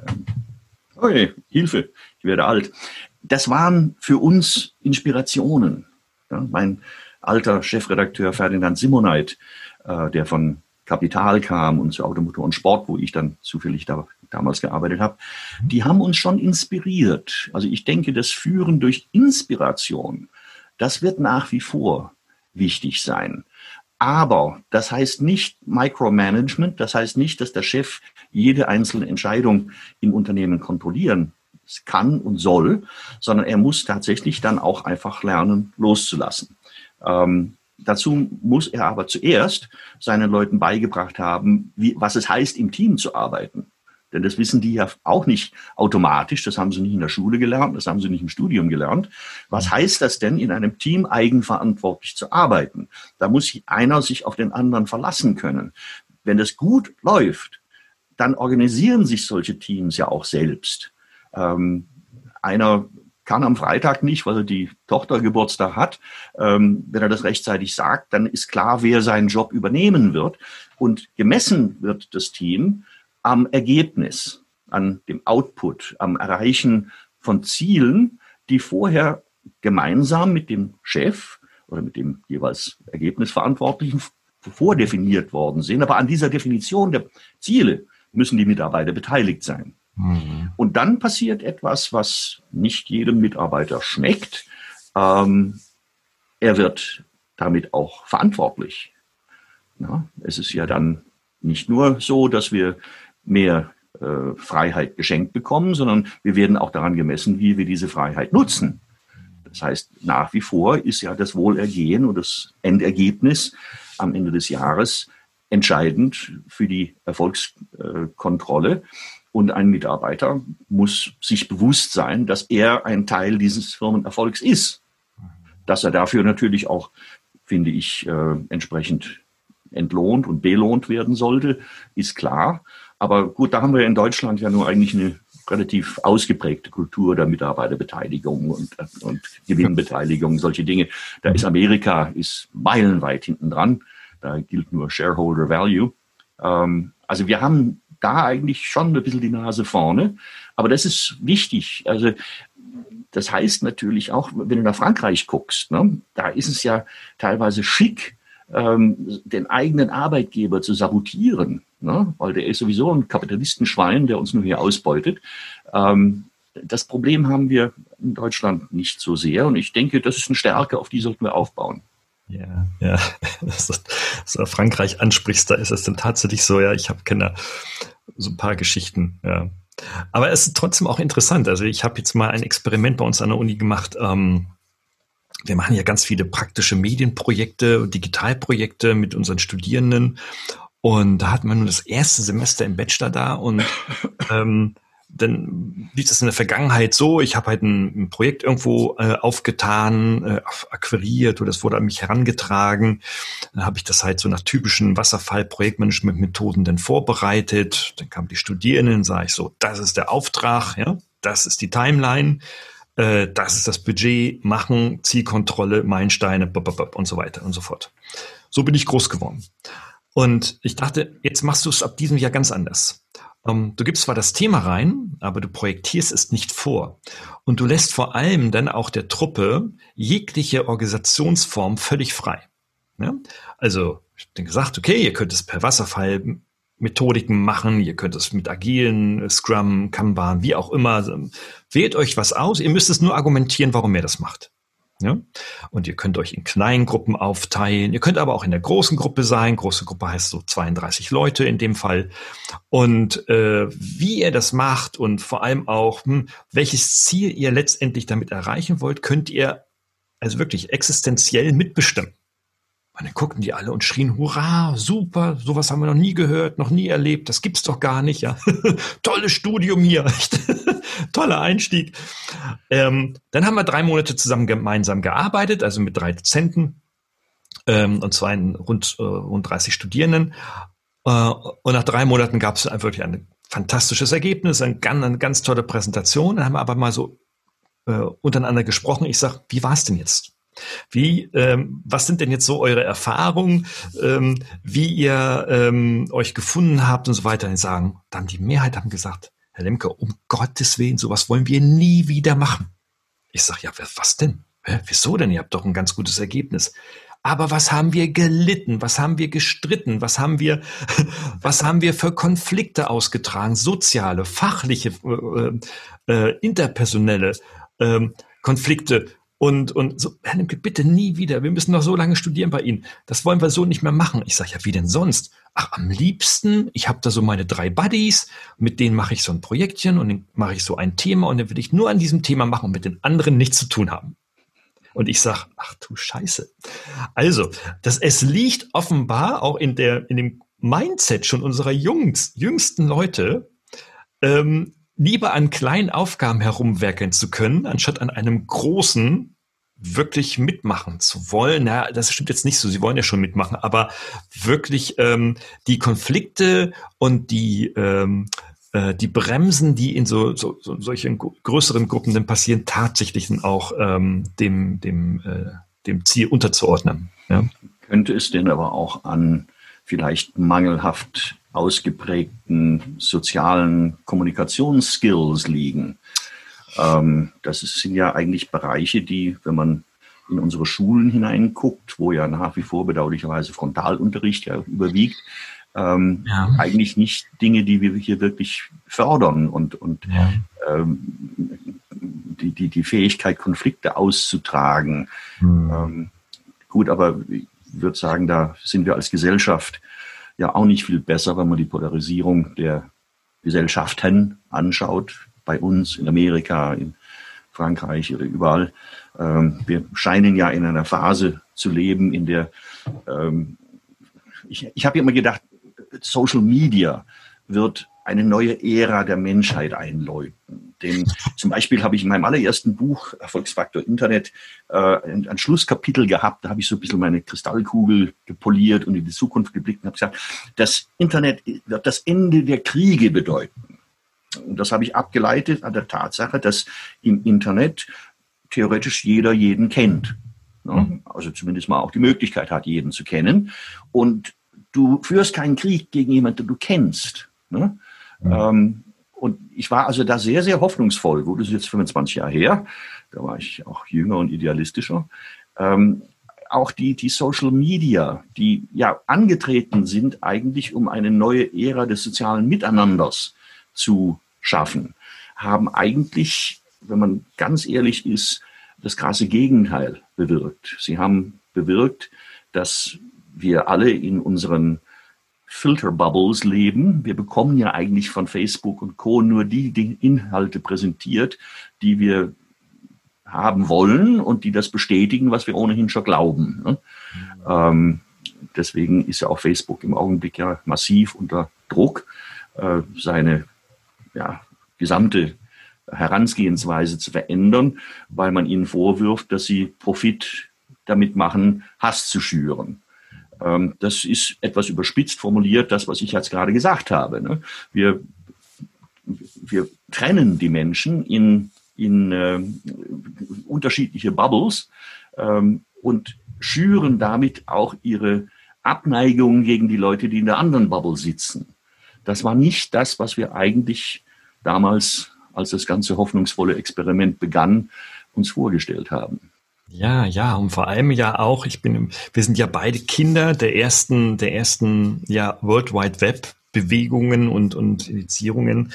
äh, okay, Hilfe, ich werde alt. Das waren für uns Inspirationen. Ja, mein alter Chefredakteur Ferdinand Simoneit, äh, der von Kapital kam und zu Automotor und Sport, wo ich dann zufällig da, damals gearbeitet habe, die haben uns schon inspiriert. Also ich denke, das Führen durch Inspiration, das wird nach wie vor wichtig sein. Aber das heißt nicht Micromanagement, das heißt nicht, dass der Chef jede einzelne Entscheidung im Unternehmen kontrollieren kann und soll, sondern er muss tatsächlich dann auch einfach lernen, loszulassen. Ähm, dazu muss er aber zuerst seinen Leuten beigebracht haben, wie, was es heißt, im Team zu arbeiten. Denn das wissen die ja auch nicht automatisch, das haben sie nicht in der Schule gelernt, das haben sie nicht im Studium gelernt. Was heißt das denn, in einem Team eigenverantwortlich zu arbeiten? Da muss einer sich auf den anderen verlassen können. Wenn das gut läuft, dann organisieren sich solche Teams ja auch selbst. Ähm, einer kann am Freitag nicht, weil er die Tochter Geburtstag hat. Ähm, wenn er das rechtzeitig sagt, dann ist klar, wer seinen Job übernehmen wird. Und gemessen wird das Team am Ergebnis, an dem Output, am Erreichen von Zielen, die vorher gemeinsam mit dem Chef oder mit dem jeweils Ergebnisverantwortlichen vordefiniert worden sind. Aber an dieser Definition der Ziele müssen die Mitarbeiter beteiligt sein. Und dann passiert etwas, was nicht jedem Mitarbeiter schmeckt. Ähm, er wird damit auch verantwortlich. Ja, es ist ja dann nicht nur so, dass wir mehr äh, Freiheit geschenkt bekommen, sondern wir werden auch daran gemessen, wie wir diese Freiheit nutzen. Das heißt, nach wie vor ist ja das Wohlergehen und das Endergebnis am Ende des Jahres entscheidend für die Erfolgskontrolle. Und ein Mitarbeiter muss sich bewusst sein, dass er ein Teil dieses Firmenerfolgs ist. Dass er dafür natürlich auch, finde ich, äh, entsprechend entlohnt und belohnt werden sollte, ist klar. Aber gut, da haben wir in Deutschland ja nur eigentlich eine relativ ausgeprägte Kultur der Mitarbeiterbeteiligung und, und Gewinnbeteiligung, solche Dinge. Da ist Amerika ist meilenweit hinten dran. Da gilt nur Shareholder Value. Ähm, also wir haben da eigentlich schon ein bisschen die Nase vorne. Aber das ist wichtig. Also das heißt natürlich auch, wenn du nach Frankreich guckst, ne, da ist es ja teilweise schick, ähm, den eigenen Arbeitgeber zu sabotieren, ne, weil der ist sowieso ein Kapitalistenschwein, der uns nur hier ausbeutet. Ähm, das Problem haben wir in Deutschland nicht so sehr. Und ich denke, das ist eine Stärke, auf die sollten wir aufbauen. Ja, ja, dass du Frankreich ansprichst, da ist es dann tatsächlich so, ja, ich habe Kinder, so ein paar Geschichten, ja. Aber es ist trotzdem auch interessant, also ich habe jetzt mal ein Experiment bei uns an der Uni gemacht, ähm, wir machen ja ganz viele praktische Medienprojekte und Digitalprojekte mit unseren Studierenden Und da hat man nur das erste Semester im Bachelor da und ähm, dann lief es in der Vergangenheit so, ich habe halt ein, ein Projekt irgendwo äh, aufgetan, äh, akquiriert oder es wurde an mich herangetragen. Dann habe ich das halt so nach typischen Wasserfall-Projektmanagement-Methoden dann vorbereitet. Dann kamen die Studierenden, sage ich so, das ist der Auftrag, ja, das ist die Timeline, äh, das ist das Budget, machen, Zielkontrolle, Meilensteine und so weiter und so fort. So bin ich groß geworden. Und ich dachte, jetzt machst du es ab diesem Jahr ganz anders. Um, du gibst zwar das Thema rein, aber du projektierst es nicht vor. Und du lässt vor allem dann auch der Truppe jegliche Organisationsform völlig frei. Ja? Also, ich habe gesagt, okay, ihr könnt es per Wasserfall-Methodiken machen, ihr könnt es mit agilen, Scrum, Kanban, wie auch immer. Wählt euch was aus, ihr müsst es nur argumentieren, warum ihr das macht. Ja? Und ihr könnt euch in kleinen Gruppen aufteilen. Ihr könnt aber auch in der großen Gruppe sein. Große Gruppe heißt so zweiunddreißig Leute in dem Fall. Und äh, wie ihr das macht und vor allem auch, hm, welches Ziel ihr letztendlich damit erreichen wollt, könnt ihr also wirklich existenziell mitbestimmen. Und dann guckten die alle und schrien, hurra, super, sowas haben wir noch nie gehört, noch nie erlebt, das gibt's doch gar nicht, ja. Tolles Studium hier, echt. Toller Einstieg. Ähm, dann haben wir drei Monate zusammen gemeinsam gearbeitet, also mit drei Dozenten ähm, und zwar in rund, äh, rund dreißig Studierenden. Äh, und nach drei Monaten gab es wirklich ein fantastisches Ergebnis, eine ganz, eine ganz tolle Präsentation. Dann haben wir aber mal so äh, untereinander gesprochen. Ich sage, wie war es denn jetzt? Wie, ähm, was sind denn jetzt so eure Erfahrungen, ähm, wie ihr ähm, euch gefunden habt und so weiter? Und sagen, dann die Mehrheit haben gesagt, Herr Lemke, um Gottes Willen, sowas wollen wir nie wieder machen. Ich sage, ja, was denn? Hä, wieso denn? Ihr habt doch ein ganz gutes Ergebnis. Aber was haben wir gelitten? Was haben wir gestritten? Was haben wir, was haben wir für Konflikte ausgetragen? Soziale, fachliche, äh, äh, interpersonelle äh, Konflikte. Und, und so, Herr Lemke, bitte nie wieder. Wir müssen noch so lange studieren bei Ihnen. Das wollen wir so nicht mehr machen. Ich sage, ja, wie denn sonst? Ach, am liebsten, ich habe da so meine drei Buddies, mit denen mache ich so ein Projektchen und dann mache ich so ein Thema und dann will ich nur an diesem Thema machen und mit den anderen nichts zu tun haben. Und ich sage, ach du Scheiße. Also, das, es liegt offenbar auch in der, in dem Mindset schon unserer Jungs, jüngsten Leute, ähm, lieber an kleinen Aufgaben herumwerkeln zu können, anstatt an einem großen wirklich mitmachen zu wollen. Na, das stimmt jetzt nicht so, sie wollen ja schon mitmachen, aber wirklich ähm, die Konflikte und die ähm, äh, die Bremsen, die in so, so, so solchen größeren Gruppen dann passieren, tatsächlich dann auch ähm, dem, dem, äh, dem Ziel unterzuordnen. Ja? Könnte es denn aber auch an vielleicht mangelhaft ausgeprägten sozialen Kommunikationsskills liegen? Ähm, das sind ja eigentlich Bereiche, die, wenn man in unsere Schulen hineinguckt, wo ja nach wie vor bedauerlicherweise Frontalunterricht ja überwiegt, ähm, ja. eigentlich nicht Dinge, die wir hier wirklich fördern und, und ja. ähm, die, die, die Fähigkeit, Konflikte auszutragen. Mhm. Ähm, gut, aber ich würde sagen, da sind wir als Gesellschaft ja auch nicht viel besser, wenn man die Polarisierung der Gesellschaften anschaut, bei uns in Amerika, in Frankreich oder überall. Ähm, wir scheinen ja in einer Phase zu leben, in der ähm, ich, ich habe immer gedacht, Social Media wird eine neue Ära der Menschheit einläuten. Denn zum Beispiel habe ich in meinem allerersten Buch, Erfolgsfaktor Internet, äh, ein, ein Schlusskapitel gehabt. Da habe ich so ein bisschen meine Kristallkugel gepoliert und in die Zukunft geblickt und habe gesagt, das Internet wird das Ende der Kriege bedeuten. Und das habe ich abgeleitet an der Tatsache, dass im Internet theoretisch jeder jeden kennt. Ja, also zumindest mal auch die Möglichkeit hat, jeden zu kennen. Und du führst keinen Krieg gegen jemanden, den du kennst. Ne? Mhm. Ähm, und ich war also da sehr, sehr hoffnungsvoll. Gut, das ist jetzt fünfundzwanzig Jahre her. Da war ich auch jünger und idealistischer. Ähm, auch die, die Social Media, die ja angetreten sind, eigentlich um eine neue Ära des sozialen Miteinanders zu schaffen, haben eigentlich, wenn man ganz ehrlich ist, das krasse Gegenteil bewirkt. Sie haben bewirkt, dass wir alle in unseren Filterbubbles leben. Wir bekommen ja eigentlich von Facebook und Co. nur die, die Inhalte präsentiert, die wir haben wollen und die das bestätigen, was wir ohnehin schon glauben. Ne? Mhm. Ähm, deswegen ist ja auch Facebook im Augenblick ja massiv unter Druck, äh, seine ja, gesamte Herangehensweise zu verändern, weil man ihnen vorwirft, dass sie Profit damit machen, Hass zu schüren. Ähm, das ist etwas überspitzt formuliert, das, was ich jetzt gerade gesagt habe. Ne? Wir, wir trennen die Menschen in, in äh, unterschiedliche Bubbles ähm, und schüren damit auch ihre Abneigung gegen die Leute, die in der anderen Bubble sitzen. Das war nicht das, was wir eigentlich damals, als das ganze hoffnungsvolle Experiment begann, uns vorgestellt haben. Ja, ja, und vor allem ja auch, ich bin, wir sind ja beide Kinder der ersten, der ersten, ja, World Wide Web Bewegungen und, und Initiierungen.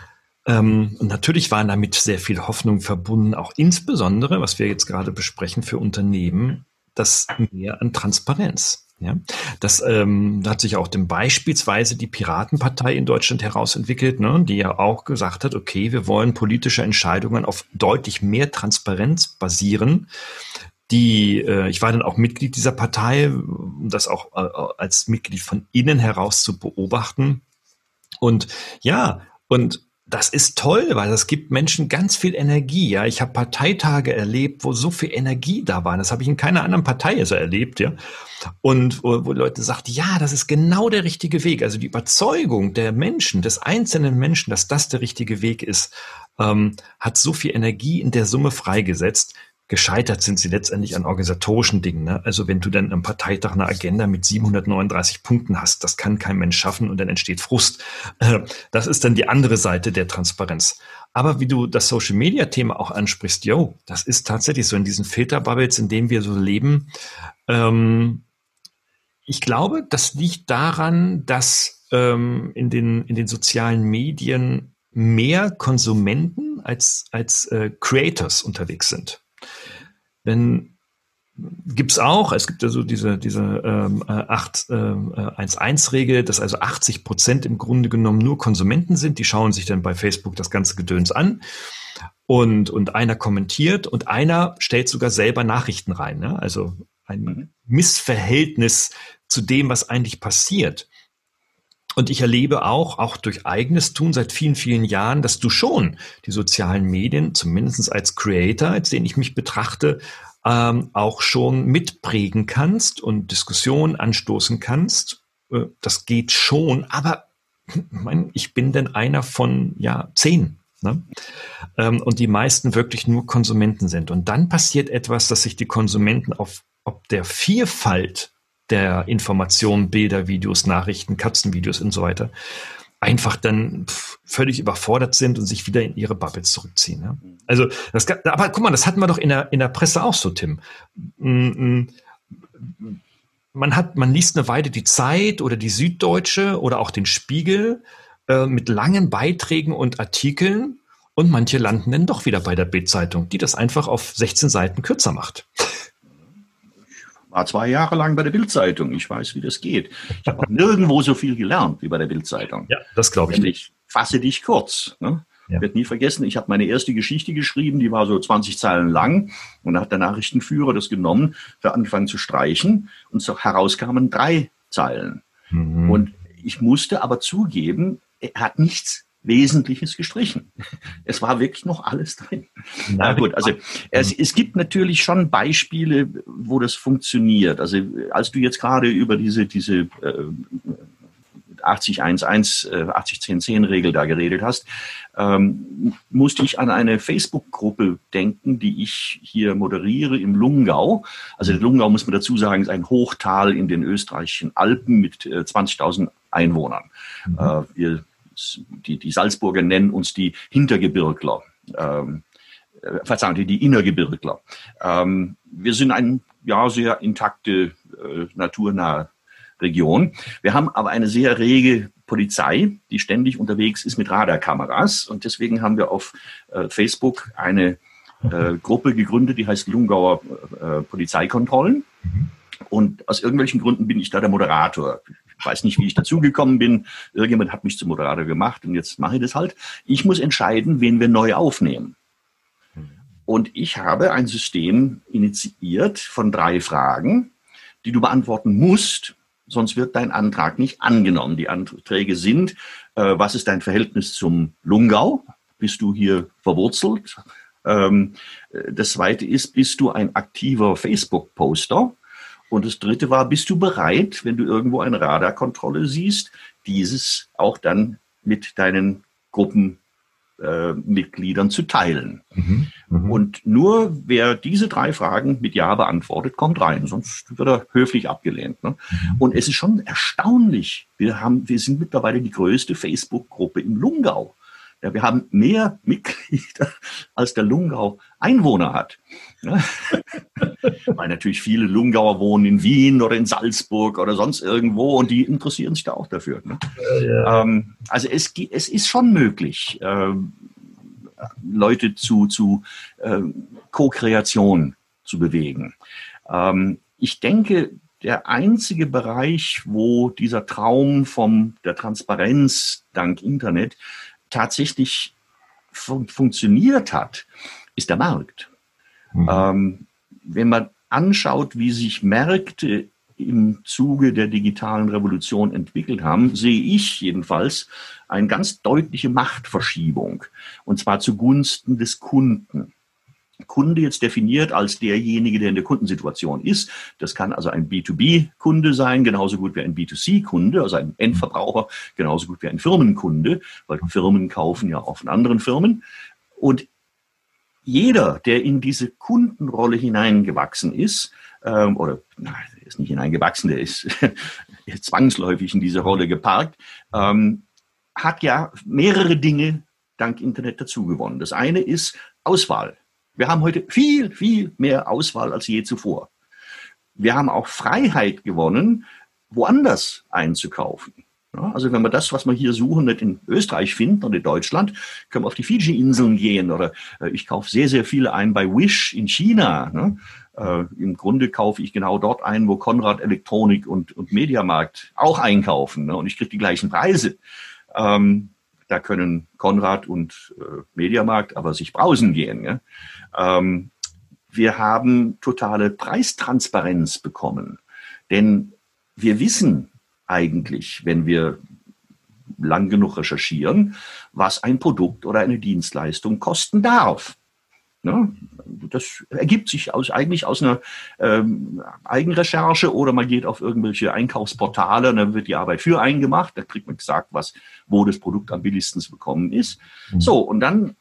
Ähm, und natürlich waren damit sehr viel Hoffnung verbunden, auch insbesondere, was wir jetzt gerade besprechen für Unternehmen, das Mehr an Transparenz. Ja, das ähm, hat sich auch dem beispielsweise die Piratenpartei in Deutschland herausentwickelt, ne, die ja auch gesagt hat, okay, wir wollen politische Entscheidungen auf deutlich mehr Transparenz basieren. Die, äh, ich war dann auch Mitglied dieser Partei, um das auch äh, als Mitglied von innen heraus zu beobachten. Und ja, und das ist toll, weil das gibt Menschen ganz viel Energie. Ja, ich habe Parteitage erlebt, wo so viel Energie da war. Das habe ich in keiner anderen Partei so erlebt, ja. Und wo, wo Leute sagten, ja, das ist genau der richtige Weg. Also die Überzeugung der Menschen, des einzelnen Menschen, dass das der richtige Weg ist, ähm, hat so viel Energie in der Summe freigesetzt. Gescheitert sind sie letztendlich an organisatorischen Dingen. Ne? Also wenn du dann am Parteitag eine Agenda mit siebenhundertneununddreißig Punkten hast, das kann kein Mensch schaffen und dann entsteht Frust. Das ist dann die andere Seite der Transparenz. Aber wie du das Social-Media-Thema auch ansprichst, yo, das ist tatsächlich so in diesen Filterbubbles, in denen wir so leben. Ähm, ich glaube, das liegt daran, dass ähm, in den, in den sozialen Medien mehr Konsumenten als, als äh, Creators unterwegs sind. Denn gibt's auch, es gibt ja so diese, diese ähm, acht eins eins Regel, dass also achtzig Prozent im Grunde genommen nur Konsumenten sind, die schauen sich dann bei Facebook das ganze Gedöns an und, und einer kommentiert und einer stellt sogar selber Nachrichten rein, ne? Also ein Missverhältnis zu dem, was eigentlich passiert. Und ich erlebe auch, auch durch eigenes Tun seit vielen, vielen Jahren, dass du schon die sozialen Medien, zumindest als Creator, als den ich mich betrachte, ähm, auch schon mitprägen kannst und Diskussionen anstoßen kannst. Äh, das geht schon, aber ich, mein, ich bin denn einer von ja zehn. Ne? Ähm, und die meisten wirklich nur Konsumenten sind. Und dann passiert etwas, dass sich die Konsumenten auf ob der Vielfalt der Informationen, Bilder, Videos, Nachrichten, Katzenvideos und so weiter, einfach dann pff, völlig überfordert sind und sich wieder in ihre Bubbles zurückziehen. Ja? Also, das, aber guck mal, das hatten wir doch in der, in der Presse auch so, Tim. Man hat, man liest eine Weile die Zeit oder die Süddeutsche oder auch den Spiegel äh, mit langen Beiträgen und Artikeln und manche landen dann doch wieder bei der Bild-Zeitung, die das einfach auf sechzehn Seiten kürzer macht. War zwei Jahre lang bei der Bild-Zeitung. Ich weiß, wie das geht. Ich habe nirgendwo so viel gelernt wie bei der Bild-Zeitung. Ja, das glaube ich Nämlich, nicht. Fasse dich kurz. Ne? Ja. Ich werde nie vergessen, ich habe meine erste Geschichte geschrieben, die war so zwanzig Zeilen lang. Und da hat der Nachrichtenführer das genommen, für angefangen zu streichen. Und so heraus kamen drei Zeilen. Mhm. Und ich musste aber zugeben, er hat nichts Wesentliches gestrichen. Es war wirklich noch alles drin. Na gut, also es, es gibt natürlich schon Beispiele, wo das funktioniert. Also als du jetzt gerade über diese, diese äh, achtzig eins eins, äh, achtzig zehn zehn Regel da geredet hast, ähm, musste ich an eine Facebook-Gruppe denken, die ich hier moderiere im Lungau. Also der Lungau, muss man dazu sagen, ist ein Hochtal in den österreichischen Alpen mit äh, zwanzigtausend Einwohnern. Mhm. Äh, wir Die, die Salzburger nennen uns die Hintergebirgler, ähm, äh, Verzeihung, die, die Innergebirgler. Ähm, wir sind eine ja, sehr intakte, äh, naturnahe Region. Wir haben aber eine sehr rege Polizei, die ständig unterwegs ist mit Radarkameras. Und deswegen haben wir auf äh, Facebook eine äh, Gruppe gegründet, die heißt Lungauer äh, Polizeikontrollen. Und aus irgendwelchen Gründen bin ich da der Moderator. Ich weiß nicht, wie ich dazugekommen bin. Irgendjemand hat mich zum Moderator gemacht und jetzt mache ich das halt. Ich muss entscheiden, wen wir neu aufnehmen. Und ich habe ein System initiiert von drei Fragen, die du beantworten musst, sonst wird dein Antrag nicht angenommen. Die Anträge sind, äh, was ist dein Verhältnis zum Lungau? Bist du hier verwurzelt? Ähm, das zweite ist, bist du ein aktiver Facebook-Poster? Und das dritte war, bist du bereit, wenn du irgendwo eine Radarkontrolle siehst, dieses auch dann mit deinen Gruppenmitgliedern äh, zu teilen? Mhm, mh. Und nur wer diese drei Fragen mit Ja beantwortet, kommt rein, sonst wird er höflich abgelehnt. Ne? Mhm. Und es ist schon erstaunlich. Wir haben, wir sind mittlerweile die größte Facebook-Gruppe im Lungau. Ja, wir haben mehr Mitglieder, als der Lungau Einwohner hat. Ja. Weil natürlich viele Lungauer wohnen in Wien oder in Salzburg oder sonst irgendwo und die interessieren sich da auch dafür. Ne? Ja, ja. Ähm, also es, es ist schon möglich, ähm, Leute zu, zu ähm, Co-Kreation zu bewegen. Ähm, ich denke, der einzige Bereich, wo dieser Traum von der Transparenz dank Internet tatsächlich fun- funktioniert hat, ist der Markt. Mhm. Ähm, wenn man anschaut, wie sich Märkte im Zuge der digitalen Revolution entwickelt haben, sehe ich jedenfalls eine ganz deutliche Machtverschiebung, und zwar zugunsten des Kunden. Kunde jetzt definiert als derjenige, der in der Kundensituation ist. Das kann also ein B zwei B-Kunde sein, genauso gut wie ein B zwei C-Kunde, also ein Endverbraucher, genauso gut wie ein Firmenkunde, weil Firmen kaufen ja auch von anderen Firmen. Und jeder, der in diese Kundenrolle hineingewachsen ist, ähm, oder nein, der ist nicht hineingewachsen, der ist zwangsläufig in diese Rolle geparkt, ähm, hat ja mehrere Dinge dank Internet dazugewonnen. Das eine ist Auswahl. Wir haben heute viel, viel mehr Auswahl als je zuvor. Wir haben auch Freiheit gewonnen, woanders einzukaufen. Ja, also wenn wir das, was wir hier suchen, nicht in Österreich finden oder in Deutschland, können wir auf die Fidschi-Inseln gehen. Oder äh, ich kaufe sehr, sehr viele ein bei Wish in China. Ne? Äh, Im Grunde kaufe ich genau dort ein, wo Konrad Elektronik und, und Mediamarkt auch einkaufen. Ne? Und ich kriege die gleichen Preise. Ähm, Da können Konrad und äh, Mediamarkt aber sich brausen gehen. Ja? Ähm, wir haben totale Preistransparenz bekommen. Denn wir wissen eigentlich, wenn wir lang genug recherchieren, was ein Produkt oder eine Dienstleistung kosten darf. Ne? Das ergibt sich aus, eigentlich aus einer ähm, Eigenrecherche, oder man geht auf irgendwelche Einkaufsportale und dann wird die Arbeit für einen gemacht, da kriegt man gesagt, was, wo das Produkt am billigsten zu bekommen ist. Mhm. So, und dann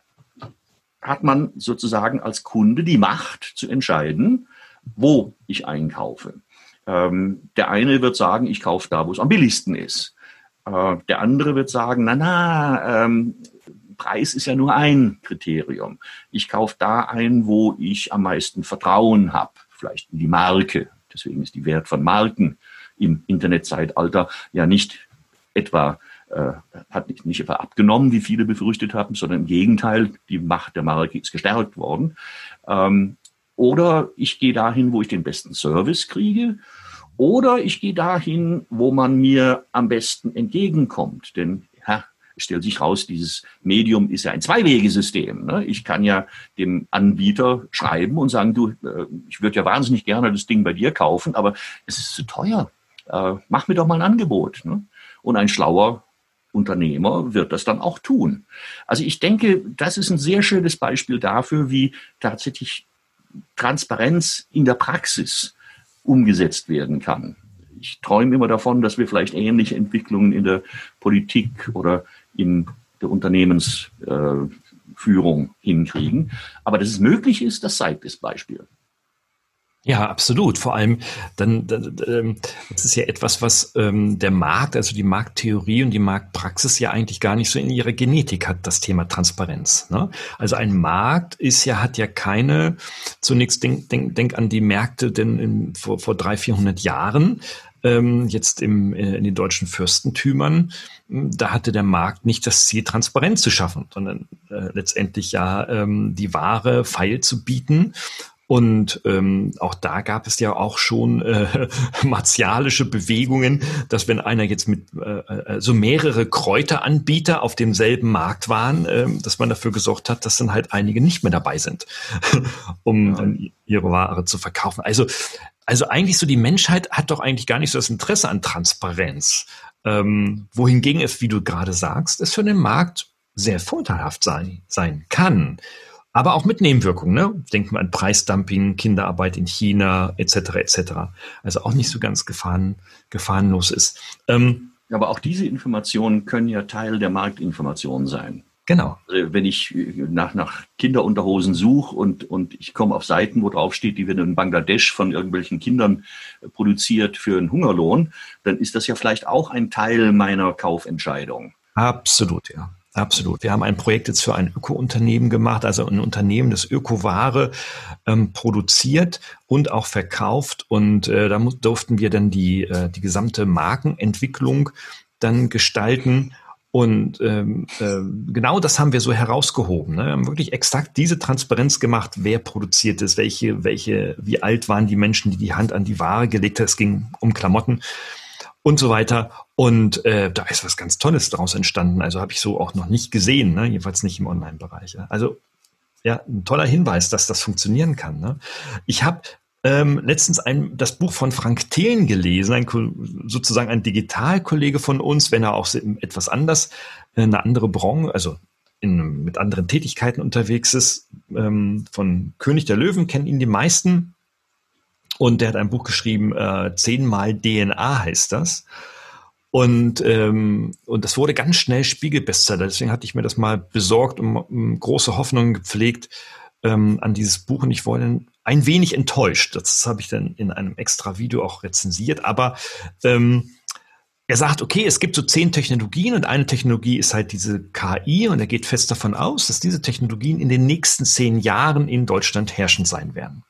hat man sozusagen als Kunde die Macht zu entscheiden, wo ich einkaufe. Ähm, der eine wird sagen, ich kaufe da, wo es am billigsten ist. Äh, der andere wird sagen, na na, ähm, Preis ist ja nur ein Kriterium. Ich kaufe da ein, wo ich am meisten Vertrauen habe, vielleicht in die Marke. Deswegen ist die Wert von Marken im Internetzeitalter ja nicht etwa, äh, hat nicht, nicht etwa abgenommen, wie viele befürchtet haben, sondern im Gegenteil, die Macht der Marke ist gestärkt worden. Ähm, oder ich gehe dahin, wo ich den besten Service kriege. Oder ich gehe dahin, wo man mir am besten entgegenkommt. Denn ja, es stellt sich raus, dieses Medium ist ja ein Zwei-Wege-System. Ne? Ich kann ja dem Anbieter schreiben und sagen, du, äh, ich würde ja wahnsinnig gerne das Ding bei dir kaufen, aber es ist zu teuer. Äh, mach mir doch mal ein Angebot. Ne? Und ein schlauer Unternehmer wird das dann auch tun. Also ich denke, das ist ein sehr schönes Beispiel dafür, wie tatsächlich Transparenz in der Praxis umgesetzt werden kann. Ich träume immer davon, dass wir vielleicht ähnliche Entwicklungen in der Politik oder in der Unternehmensführung äh, hinkriegen. Aber dass es möglich ist, das zeigt das Beispiel. Ja, absolut. Vor allem, dann, das ist ja etwas, was ähm, der Markt, also die Markttheorie und die Marktpraxis ja eigentlich gar nicht so in ihrer Genetik hat, das Thema Transparenz. Ne? Also ein Markt ist ja, hat ja keine, zunächst denk, denk, denk an die Märkte denn in, vor, vor dreihundert, vierhundert Jahren, ähm, jetzt im, in den deutschen Fürstentümern, da hatte der Markt nicht das Ziel, Transparenz zu schaffen, sondern äh, letztendlich ja ähm, die Ware feil zu bieten. Und ähm, auch da gab es ja auch schon äh, martialische Bewegungen, dass wenn einer jetzt mit äh, so mehrere Kräuteranbieter auf demselben Markt waren, äh, dass man dafür gesorgt hat, dass dann halt einige nicht mehr dabei sind, um ja. dann ihre Ware zu verkaufen. Also Also eigentlich so, die Menschheit hat doch eigentlich gar nicht so das Interesse an Transparenz. Ähm, wohingegen es, wie du gerade sagst, es für den Markt sehr vorteilhaft sein, sein kann. Aber auch mit Nebenwirkungen, ne? Denken wir an Preisdumping, Kinderarbeit in China, et cetera, et cetera. Also auch nicht so ganz gefahren, gefahrenlos ist. Ähm, Aber auch diese Informationen können ja Teil der Marktinformation sein. Genau. Also wenn ich nach, nach Kinderunterhosen suche und, und ich komme auf Seiten, wo drauf steht, die werden in Bangladesch von irgendwelchen Kindern produziert für einen Hungerlohn, dann ist das ja vielleicht auch ein Teil meiner Kaufentscheidung. Absolut, ja. Absolut. Wir haben ein Projekt jetzt für ein Öko-Unternehmen gemacht, also ein Unternehmen, das Ökoware ähm, produziert und auch verkauft. Und äh, da mu- durften wir dann die, äh, die gesamte Markenentwicklung dann gestalten. Und ähm, äh, genau das haben wir so herausgehoben. Ne? Wir haben wirklich exakt diese Transparenz gemacht, wer produziert ist, welche, welche, wie alt waren die Menschen, die die Hand an die Ware gelegt haben. Es ging um Klamotten und so weiter. Und äh, da ist was ganz Tolles daraus entstanden. Also habe ich so auch noch nicht gesehen, ne? Jedenfalls nicht im Online-Bereich. Ja? Also ja, ein toller Hinweis, dass das funktionieren kann. Ne? Ich habe ähm, letztens ein, das Buch von Frank Thelen gelesen, ein, sozusagen ein Digitalkollege von uns, wenn er auch etwas anders, eine andere Branche, also in, mit anderen Tätigkeiten unterwegs ist. Ähm, von König der Löwen kennen ihn die meisten. Und der hat ein Buch geschrieben, äh, zehnmal D N A heißt das. Und, ähm, und das wurde ganz schnell Spiegelbestseller. Deswegen hatte ich mir das mal besorgt und um, große Hoffnungen gepflegt ähm, an dieses Buch. Und ich war dann ein wenig enttäuscht. Das habe ich dann in einem extra Video auch rezensiert. Aber ähm, er sagt, okay, es gibt so zehn Technologien und eine Technologie ist halt diese K I. Und er geht fest davon aus, dass diese Technologien in den nächsten zehn Jahren in Deutschland herrschend sein werden.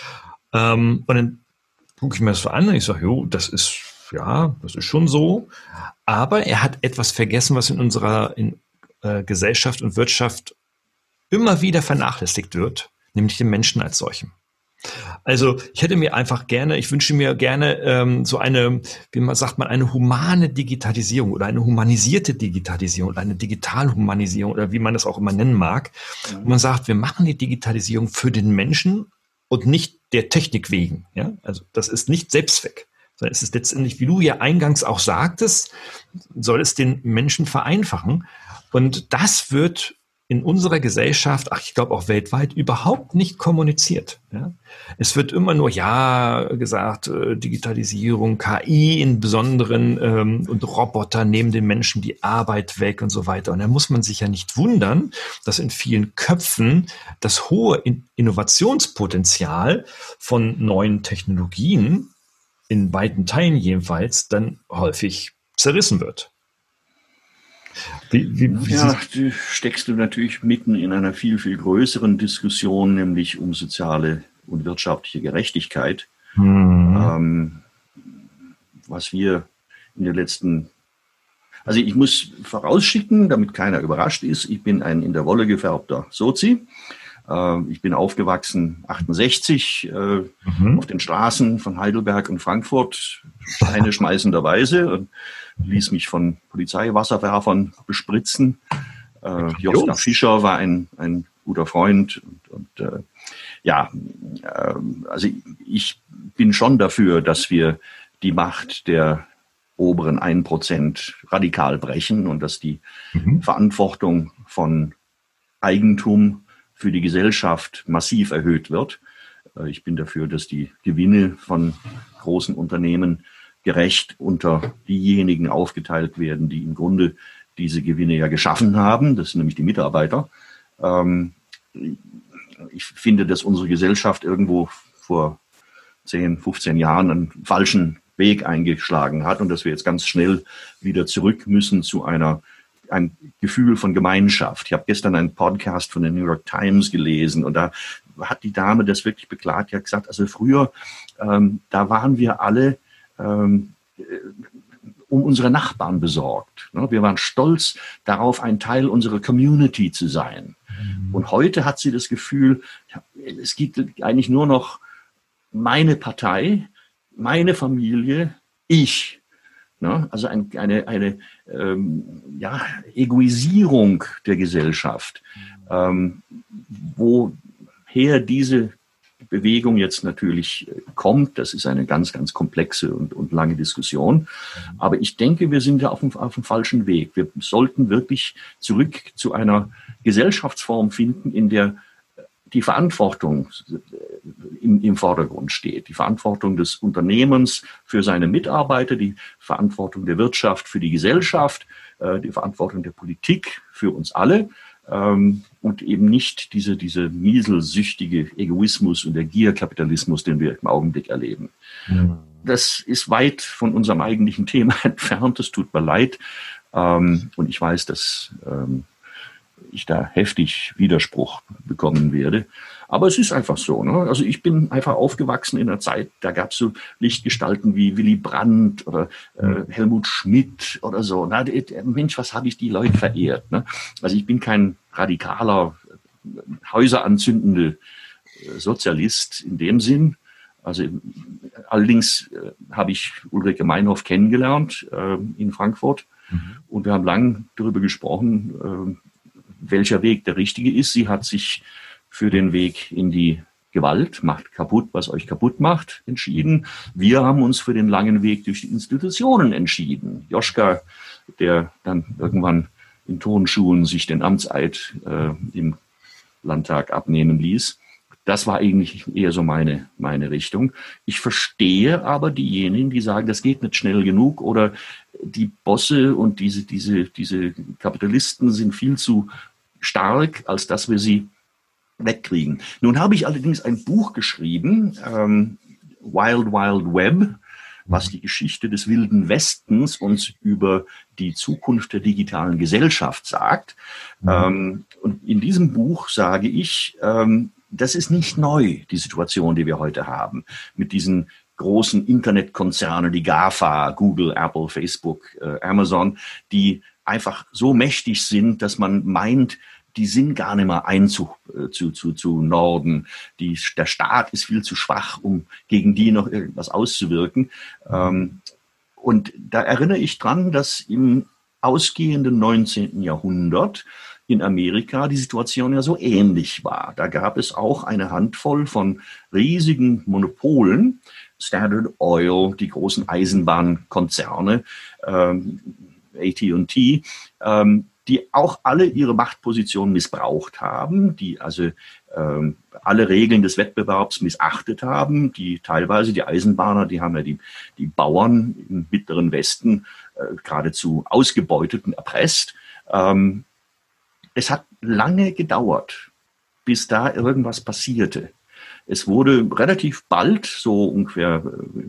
Ähm, und dann gucke ich mir das so an und ich sage, jo, das ist, ja, das ist schon so. Aber er hat etwas vergessen, was in unserer in, äh, Gesellschaft und Wirtschaft immer wieder vernachlässigt wird, nämlich den Menschen als solchen. Also ich hätte mir einfach gerne, ich wünsche mir gerne ähm, so eine, wie man sagt man, eine humane Digitalisierung oder eine humanisierte Digitalisierung oder eine Digitalhumanisierung oder wie man das auch immer nennen mag. Mhm. Und man sagt, wir machen die Digitalisierung für den Menschen und nicht der Technik wegen. Ja? Also das ist nicht Selbstzweck, sondern es ist letztendlich, wie du ja eingangs auch sagtest, soll es den Menschen vereinfachen. Und das wird in unserer Gesellschaft, ach, ich glaube auch weltweit, überhaupt nicht kommuniziert. Ja? Es wird immer nur, ja, gesagt, äh, Digitalisierung, K I in besonderen ähm, und Roboter nehmen den Menschen die Arbeit weg und so weiter. Und da muss man sich ja nicht wundern, dass in vielen Köpfen das hohe in- Innovationspotenzial von neuen Technologien, in weiten Teilen jedenfalls, dann häufig zerrissen wird. Wie, wie, wie ja, du steckst du natürlich mitten in einer viel, viel größeren Diskussion, nämlich um soziale und wirtschaftliche Gerechtigkeit. Mhm. Ähm, was wir in den letzten, also ich muss vorausschicken, damit keiner überrascht ist, ich bin ein in der Wolle gefärbter Sozi. Äh, ich bin aufgewachsen achtundsechzig äh, mhm. auf den Straßen von Heidelberg und Frankfurt, Steine schmeißenderweise, und ließ mich von Polizeiwasserwerfern bespritzen. Äh, Jofta Fischer war ein, ein guter Freund. Und, und äh, ja, äh, also ich bin schon dafür, dass wir die Macht der oberen ein Prozent radikal brechen und dass die mhm. Verantwortung von Eigentum für die Gesellschaft massiv erhöht wird. Äh, ich bin dafür, dass die Gewinne von großen Unternehmen gerecht unter diejenigen aufgeteilt werden, die im Grunde diese Gewinne ja geschaffen haben. Das sind nämlich die Mitarbeiter. Ähm, ich finde, dass unsere Gesellschaft irgendwo vor zehn, fünfzehn Jahren einen falschen Weg eingeschlagen hat und dass wir jetzt ganz schnell wieder zurück müssen zu einer ein Gefühl von Gemeinschaft. Ich habe gestern einen Podcast von der New York Times gelesen und da hat die Dame das wirklich beklagt. Die hat gesagt, also früher, ähm, da waren wir alle um unsere Nachbarn besorgt. Wir waren stolz darauf, ein Teil unserer Community zu sein. Und heute hat sie das Gefühl, es gibt eigentlich nur noch meine Partei, meine Familie, ich. Also eine, eine ähm, ja, Egoisierung der Gesellschaft, ähm, woher diese Bewegung jetzt natürlich kommt, das ist eine ganz, ganz komplexe und, und lange Diskussion. Aber ich denke, wir sind ja auf dem, auf dem falschen Weg. Wir sollten wirklich zurück zu einer Gesellschaftsform finden, in der die Verantwortung im, im Vordergrund steht. Die Verantwortung des Unternehmens für seine Mitarbeiter, die Verantwortung der Wirtschaft für die Gesellschaft, äh, die Verantwortung der Politik für uns alle. Ähm, und eben nicht diese, diese mieselsüchtige Egoismus und der Gierkapitalismus, den wir im Augenblick erleben. Mhm. Das ist weit von unserem eigentlichen Thema entfernt. Es tut mir leid. Ähm, und ich weiß, dass ähm, ich da heftig Widerspruch bekommen werde. Aber es ist einfach so. Ne? Also ich bin einfach aufgewachsen in einer Zeit, da gab es so Lichtgestalten wie Willy Brandt oder äh, Helmut Schmidt oder so. Na, Mensch, was habe ich die Leute verehrt? Ne? Also ich bin kein radikaler, häuseranzündende Sozialist in dem Sinn. Also allerdings äh, habe ich Ulrike Meinhof kennengelernt äh, in Frankfurt. Mhm. Und wir haben lange darüber gesprochen, äh, welcher Weg der richtige ist. Sie hat sich für den Weg in die Gewalt, macht kaputt, was euch kaputt macht, entschieden. Wir haben uns für den langen Weg durch die Institutionen entschieden. Joschka, der dann irgendwann in Turnschuhen sich den Amtseid äh, im Landtag abnehmen ließ. Das war eigentlich eher so meine, meine Richtung. Ich verstehe aber diejenigen, die sagen, das geht nicht schnell genug oder die Bosse und diese, diese, diese Kapitalisten sind viel zu stark, als dass wir sie wegkriegen. Nun habe ich allerdings ein Buch geschrieben, ähm, Wild Wild Web, was die Geschichte des Wilden Westens uns über die Zukunft der digitalen Gesellschaft sagt. Mhm. Ähm, und in diesem Buch sage ich, ähm, das ist nicht neu, die Situation, die wir heute haben, mit diesen großen Internetkonzernen, die GAFA, Google, Apple, Facebook, äh, Amazon, die einfach so mächtig sind, dass man meint, die sind gar nicht mehr einzu äh, zu, zu, zu Norden. Die, der Staat ist viel zu schwach, um gegen die noch irgendwas auszuwirken. Ähm, und da erinnere ich dran, dass im ausgehenden neunzehnten Jahrhundert in Amerika die Situation ja so ähnlich war. Da gab es auch eine Handvoll von riesigen Monopolen, Standard Oil, die großen Eisenbahnkonzerne, ähm, A T und T, ähm, die auch alle ihre Machtposition missbraucht haben, die also ähm, alle Regeln des Wettbewerbs missachtet haben, die teilweise, die Eisenbahner, die haben ja die, die Bauern im mittleren Westen äh, geradezu ausgebeutet und erpresst. Ähm, es hat lange gedauert, bis da irgendwas passierte. Es wurde relativ bald, so ungefähr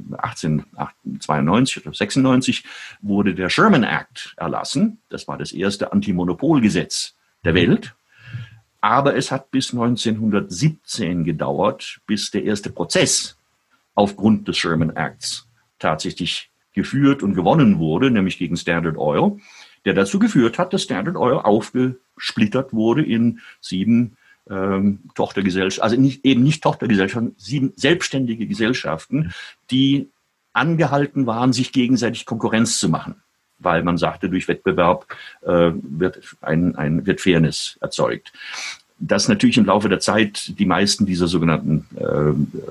achtzehnhundertzweiundneunzig oder sechsundneunzig, wurde der Sherman Act erlassen. Das war das erste Antimonopolgesetz der Welt. Aber es hat bis neunzehnhundertsiebzehn gedauert, bis der erste Prozess aufgrund des Sherman Acts tatsächlich geführt und gewonnen wurde, nämlich gegen Standard Oil, der dazu geführt hat, dass Standard Oil aufgesplittert wurde in sieben Ähm, Tochtergesellschaften, also nicht, eben nicht Tochtergesellschaften, sieben selbstständige Gesellschaften, die angehalten waren, sich gegenseitig Konkurrenz zu machen, weil man sagte, durch Wettbewerb äh, wird, ein, ein, wird Fairness erzeugt. Dass natürlich im Laufe der Zeit die meisten dieser sogenannten äh,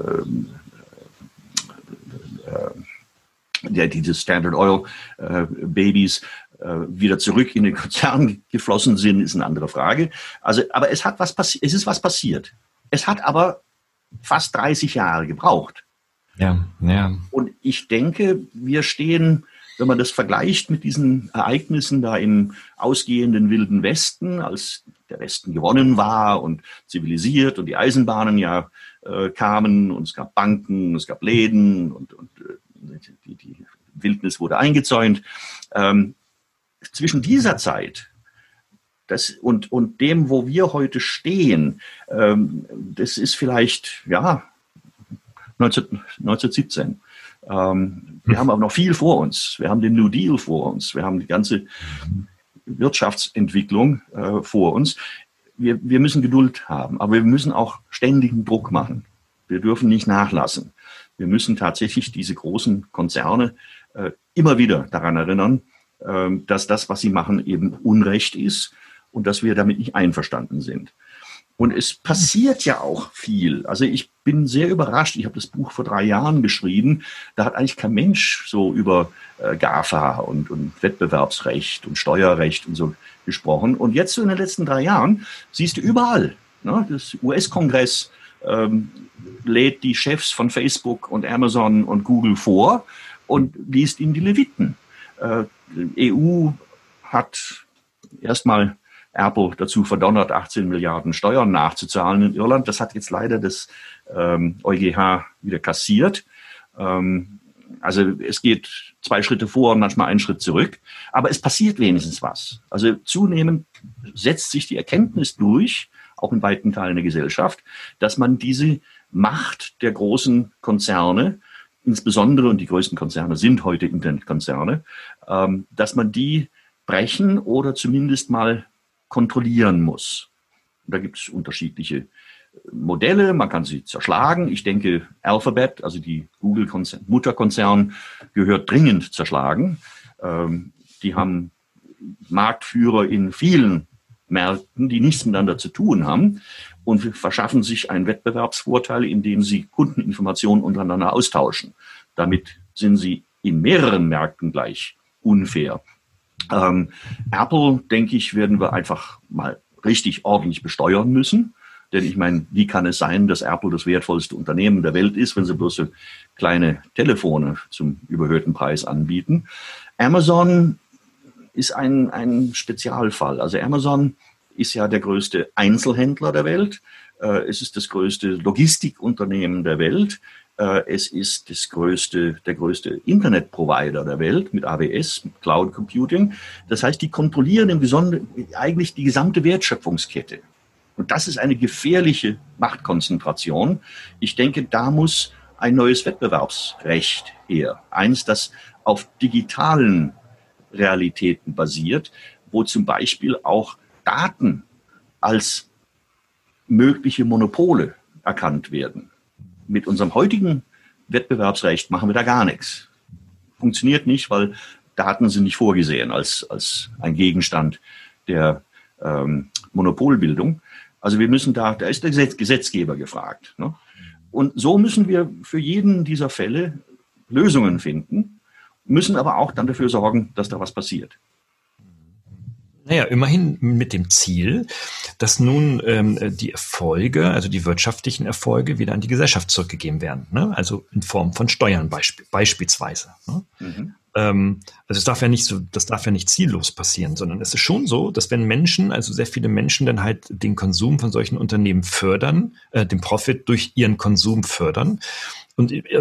äh, äh, diese Standard Oil äh, Babys wieder zurück in den Konzern geflossen sind, ist eine andere Frage. Also, aber es hat was passiert, es ist was passiert. Es hat aber fast dreißig Jahre gebraucht. Ja, ja. Und ich denke, wir stehen, wenn man das vergleicht mit diesen Ereignissen da im ausgehenden Wilden Westen, als der Westen gewonnen war und zivilisiert und die Eisenbahnen ja äh, kamen und es gab Banken, es gab Läden und, und äh, die, die Wildnis wurde eingezäunt. Ähm, Zwischen dieser Zeit das, und, und dem, wo wir heute stehen, ähm, das ist vielleicht ja, neunzehnhundertsiebzehn. Ähm, wir haben aber noch viel vor uns. Wir haben den New Deal vor uns. Wir haben die ganze Wirtschaftsentwicklung äh, vor uns. Wir, wir müssen Geduld haben, aber wir müssen auch ständigen Druck machen. Wir dürfen nicht nachlassen. Wir müssen tatsächlich diese großen Konzerne äh, immer wieder daran erinnern, dass das, was sie machen, eben Unrecht ist und dass wir damit nicht einverstanden sind. Und es passiert ja auch viel. Also ich bin sehr überrascht. Ich habe das Buch vor drei Jahren geschrieben. Da hat eigentlich kein Mensch so über äh, GAFA und, und Wettbewerbsrecht und Steuerrecht und so gesprochen. Und jetzt so in den letzten drei Jahren siehst du überall. Ne? Das U S-Kongress ähm, lädt die Chefs von Facebook und Amazon und Google vor und liest ihnen die Leviten. Äh, E U hat erstmal Apple dazu verdonnert, achtzehn Milliarden Steuern nachzuzahlen in Irland. Das hat jetzt leider das ähm, EuGH wieder kassiert. Ähm, also es geht zwei Schritte vor und manchmal einen Schritt zurück. Aber es passiert wenigstens was. Also zunehmend setzt sich die Erkenntnis durch, auch in weiten Teilen der Gesellschaft, dass man diese Macht der großen Konzerne, insbesondere, und die größten Konzerne sind heute Internetkonzerne, ähm, dass man die brechen oder zumindest mal kontrollieren muss. Da gibt es unterschiedliche Modelle, man kann sie zerschlagen. Ich denke, Alphabet, also die Google-Mutterkonzern, gehört dringend zerschlagen. Ähm, die haben Marktführer in vielen Märkten, die nichts miteinander zu tun haben und verschaffen sich einen Wettbewerbsvorteil, indem sie Kundeninformationen untereinander austauschen. Damit sind sie in mehreren Märkten gleich unfair. Ähm, Apple, denke ich, werden wir einfach mal richtig ordentlich besteuern müssen. Denn ich meine, wie kann es sein, dass Apple das wertvollste Unternehmen der Welt ist, wenn sie bloß so kleine Telefone zum überhöhten Preis anbieten? Amazon ist ein, ein Spezialfall. Also Amazon ist ja der größte Einzelhändler der Welt. Äh, es ist das größte Logistikunternehmen der Welt. Es ist das größte, der größte Internetprovider der Welt mit A W S, mit Cloud Computing. Das heißt, die kontrollieren im Geson- eigentlich die gesamte Wertschöpfungskette. Und das ist eine gefährliche Machtkonzentration. Ich denke, da muss ein neues Wettbewerbsrecht her. Eins, das auf digitalen Realitäten basiert, wo zum Beispiel auch Daten als mögliche Monopole erkannt werden. Mit unserem heutigen Wettbewerbsrecht machen wir da gar nichts. Funktioniert nicht, weil Daten sind nicht vorgesehen als, als ein Gegenstand der ähm, Monopolbildung. Also wir müssen da, da ist der Gesetz, Gesetzgeber gefragt. Ne? Und so müssen wir für jeden dieser Fälle Lösungen finden, müssen aber auch dann dafür sorgen, dass da was passiert. Naja, immerhin mit dem Ziel, dass nun ähm, die Erfolge, also die wirtschaftlichen Erfolge, wieder an die Gesellschaft zurückgegeben werden. Ne? Also in Form von Steuern beisp- beispielsweise. Ne? Mhm. Ähm, also es darf ja nicht so, das darf ja nicht ziellos passieren, sondern es ist schon so, dass wenn Menschen, also sehr viele Menschen dann halt den Konsum von solchen Unternehmen fördern, äh, den Profit durch ihren Konsum fördern und äh,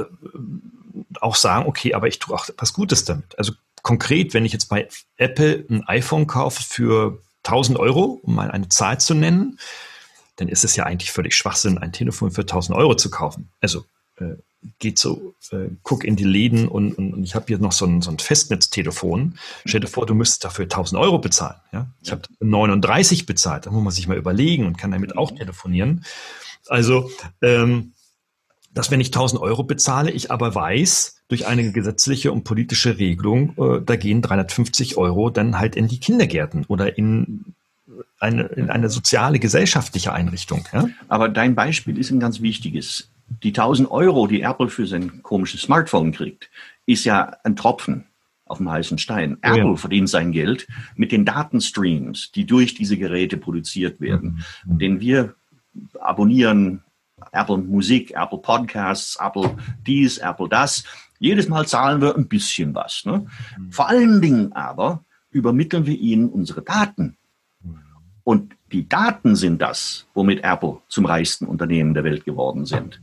auch sagen, okay, aber ich tue auch was Gutes damit. Also konkret, wenn ich jetzt bei Apple ein iPhone kaufe für tausend Euro, um mal eine Zahl zu nennen, dann ist es ja eigentlich völlig Schwachsinn, ein Telefon für tausend Euro zu kaufen. Also äh, geht so, äh, guck in die Läden und, und, und ich habe hier noch so ein, so ein Festnetztelefon. Stell dir vor, du müsstest dafür tausend Euro bezahlen. Ja? Ich habe neununddreißig bezahlt, da muss man sich mal überlegen und kann damit auch telefonieren. Also, ähm, dass wenn ich tausend Euro bezahle, ich aber weiß, durch eine gesetzliche und politische Regelung, äh, da gehen dreihundertfünfzig Euro dann halt in die Kindergärten oder in eine, in eine soziale, gesellschaftliche Einrichtung. Ja? Aber dein Beispiel ist ein ganz wichtiges. Die tausend Euro, die Apple für sein komisches Smartphone kriegt, ist ja ein Tropfen auf dem heißen Stein. Apple oh ja. verdient sein Geld mit den Datenstreams, die durch diese Geräte produziert werden, mhm. den wir abonnieren. Apple Musik, Apple Podcasts, Apple dies, Apple das. Jedes Mal zahlen wir ein bisschen was. Ne? Mhm. Vor allen Dingen aber übermitteln wir ihnen unsere Daten. Mhm. Und die Daten sind das, womit Apple zum reichsten Unternehmen der Welt geworden sind.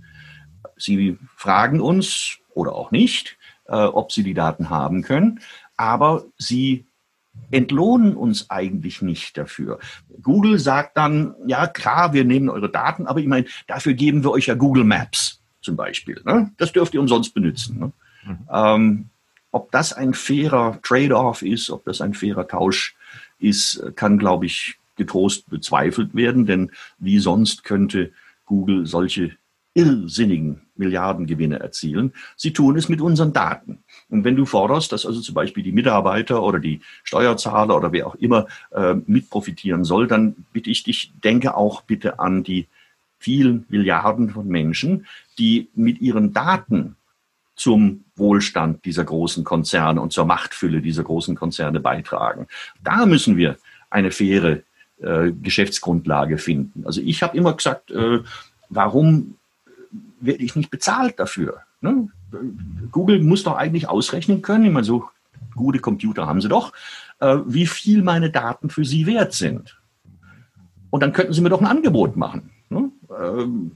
Sie fragen uns, oder auch nicht, äh, ob sie die Daten haben können, aber sie entlohnen uns eigentlich nicht dafür. Google sagt dann, ja klar, wir nehmen eure Daten, aber ich meine, dafür geben wir euch ja Google Maps zum Beispiel. Ne? Das dürft ihr umsonst benutzen. Ne? Mhm. Ähm, ob das ein fairer Trade-off ist, ob das ein fairer Tausch ist, kann, glaube ich, getrost bezweifelt werden, denn wie sonst könnte Google solche irrsinnigen Milliardengewinne erzielen. Sie tun es mit unseren Daten. Und wenn du forderst, dass also zum Beispiel die Mitarbeiter oder die Steuerzahler oder wer auch immer äh, mit profitieren soll, dann bitte ich dich, denke auch bitte an die vielen Milliarden von Menschen, die mit ihren Daten zum Wohlstand dieser großen Konzerne und zur Machtfülle dieser großen Konzerne beitragen. Da müssen wir eine faire äh, Geschäftsgrundlage finden. Also ich habe immer gesagt, äh, warum werde ich nicht bezahlt dafür? Ne? Google muss doch eigentlich ausrechnen können, ich meine, so gute Computer haben sie doch, äh, wie viel meine Daten für sie wert sind. Und dann könnten sie mir doch ein Angebot machen. Ne? Ähm,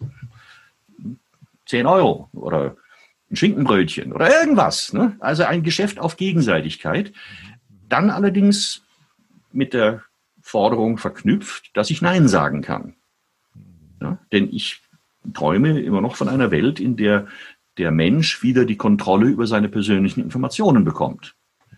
zehn Euro oder ein Schinkenbrötchen oder irgendwas. Ne? Also ein Geschäft auf Gegenseitigkeit. Dann allerdings mit der Forderung verknüpft, dass ich Nein sagen kann. Ja? Denn ich träume immer noch von einer Welt, in der der Mensch wieder die Kontrolle über seine persönlichen Informationen bekommt.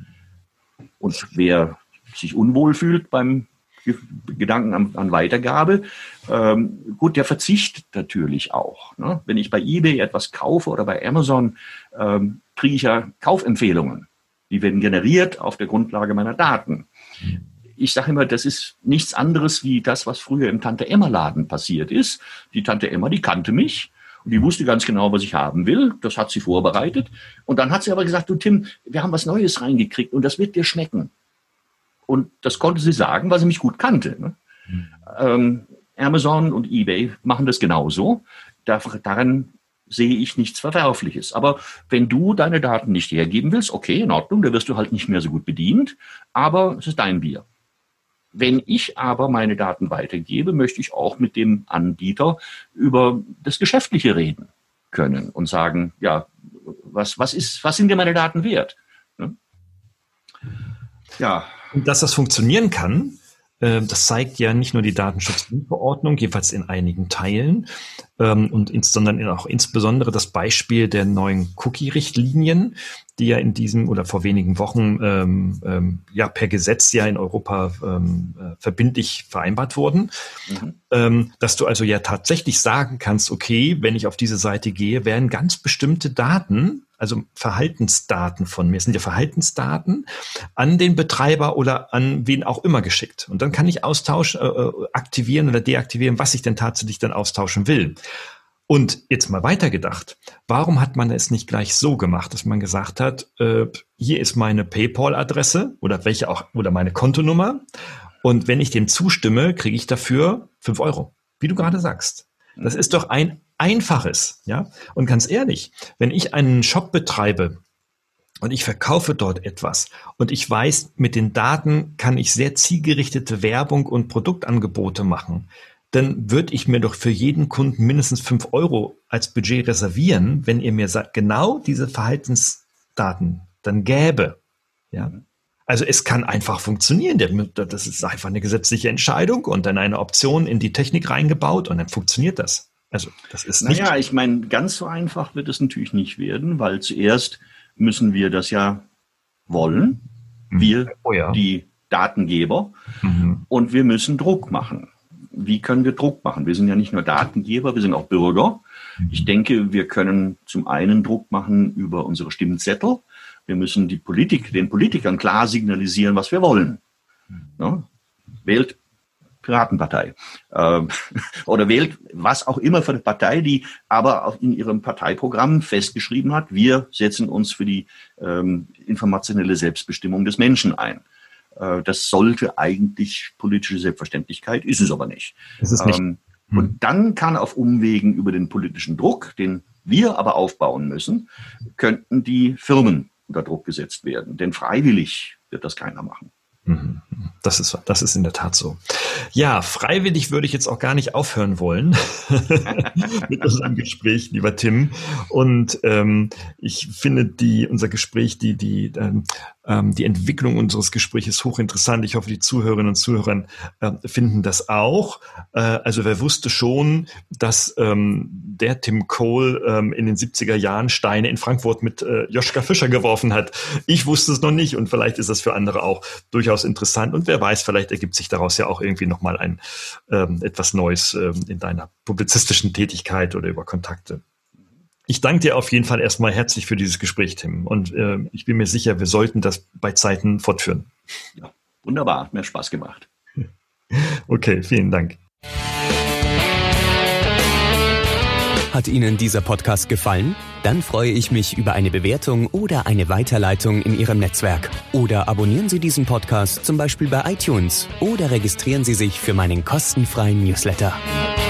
Und wer sich unwohl fühlt beim Gedanken an, an Weitergabe, ähm, gut, der verzichtet natürlich auch. Ne? Wenn ich bei eBay etwas kaufe oder bei Amazon, ähm, kriege ich ja Kaufempfehlungen. Die werden generiert auf der Grundlage meiner Daten. Ich sage immer, das ist nichts anderes wie das, was früher im Tante-Emma-Laden passiert ist. Die Tante Emma, die kannte mich und die wusste ganz genau, was ich haben will. Das hat sie vorbereitet. Und dann hat sie aber gesagt, du Tim, wir haben was Neues reingekriegt und das wird dir schmecken. Und das konnte sie sagen, weil sie mich gut kannte. Ne? Mhm. Ähm, Amazon und eBay machen das genauso. Da, daran sehe ich nichts Verwerfliches. Aber wenn du deine Daten nicht hergeben willst, okay, in Ordnung, da wirst du halt nicht mehr so gut bedient, aber es ist dein Bier. Wenn ich aber meine Daten weitergebe, möchte ich auch mit dem Anbieter über das Geschäftliche reden können und sagen, ja, was, was ist, was sind dir meine Daten wert? Ne? Ja. Und dass das funktionieren kann, äh, das zeigt ja nicht nur die Datenschutzgrundverordnung, jedenfalls in einigen Teilen, ähm, und ins, sondern auch insbesondere das Beispiel der neuen Cookie-Richtlinien, die ja in diesem oder vor wenigen Wochen ähm, ähm, ja per Gesetz ja in Europa ähm, äh, verbindlich vereinbart wurden, mhm. ähm, dass du also ja tatsächlich sagen kannst, okay, wenn ich auf diese Seite gehe, werden ganz bestimmte Daten, also Verhaltensdaten von mir, es sind ja Verhaltensdaten, an den Betreiber oder an wen auch immer geschickt. Und dann kann ich austauschen, äh, aktivieren oder deaktivieren, was ich denn tatsächlich dann austauschen will. Und jetzt mal weitergedacht, warum hat man es nicht gleich so gemacht, dass man gesagt hat, äh, hier ist meine PayPal-Adresse oder welche auch oder meine Kontonummer und wenn ich dem zustimme, kriege ich dafür fünf Euro, wie du gerade sagst. Das ist doch ein einfaches, ja. Und ganz ehrlich, wenn ich einen Shop betreibe und ich verkaufe dort etwas und ich weiß, mit den Daten kann ich sehr zielgerichtete Werbung und Produktangebote machen, dann würde ich mir doch für jeden Kunden mindestens fünf Euro als Budget reservieren, wenn ihr mir sagt, genau diese Verhaltensdaten dann gäbe. Ja? Also es kann einfach funktionieren. Das ist einfach eine gesetzliche Entscheidung und dann eine Option in die Technik reingebaut und dann funktioniert das. Also das ist nicht... Naja, ich meine, ganz so einfach wird es natürlich nicht werden, weil zuerst müssen wir das ja wollen, wir, oh ja. die Datengeber, mhm. und wir müssen Druck machen. Wie können wir Druck machen? Wir sind ja nicht nur Datengeber, wir sind auch Bürger. Ich denke, wir können zum einen Druck machen über unsere Stimmzettel. Wir müssen die Politik, den Politikern klar signalisieren, was wir wollen. Ja? Wählt Piratenpartei. Ähm, oder wählt was auch immer für eine Partei, die aber auch in ihrem Parteiprogramm festgeschrieben hat, wir setzen uns für die ähm, informationelle Selbstbestimmung des Menschen ein. Das sollte eigentlich politische Selbstverständlichkeit, ist es aber nicht. Ist es nicht. Ähm, hm. Und dann kann auf Umwegen über den politischen Druck, den wir aber aufbauen müssen, könnten die Firmen unter Druck gesetzt werden. Denn freiwillig wird das keiner machen. Das ist, das ist in der Tat so. Ja, freiwillig würde ich jetzt auch gar nicht aufhören wollen mit unserem Gespräch, lieber Tim. Und ähm, ich finde die unser Gespräch, die die ähm, ähm, die Entwicklung unseres Gesprächs hochinteressant. Ich hoffe, die Zuhörerinnen und Zuhörer äh, finden das auch. Äh, also wer wusste schon, dass ähm, der Tim Cole ähm, in den siebziger Jahren Steine in Frankfurt mit äh, Joschka Fischer geworfen hat. Ich wusste es noch nicht und vielleicht ist das für andere auch durchaus interessant. Und wer weiß, vielleicht ergibt sich daraus ja auch irgendwie nochmal ein ähm, etwas Neues ähm, in deiner publizistischen Tätigkeit oder über Kontakte. Ich danke dir auf jeden Fall erstmal herzlich für dieses Gespräch, Tim. Und äh, ich bin mir sicher, wir sollten das bei Zeiten fortführen. Ja, wunderbar, hat mir Spaß gemacht. Okay, vielen Dank. Hat Ihnen dieser Podcast gefallen? Dann freue ich mich über eine Bewertung oder eine Weiterleitung in Ihrem Netzwerk. Oder abonnieren Sie diesen Podcast zum Beispiel bei iTunes oder registrieren Sie sich für meinen kostenfreien Newsletter.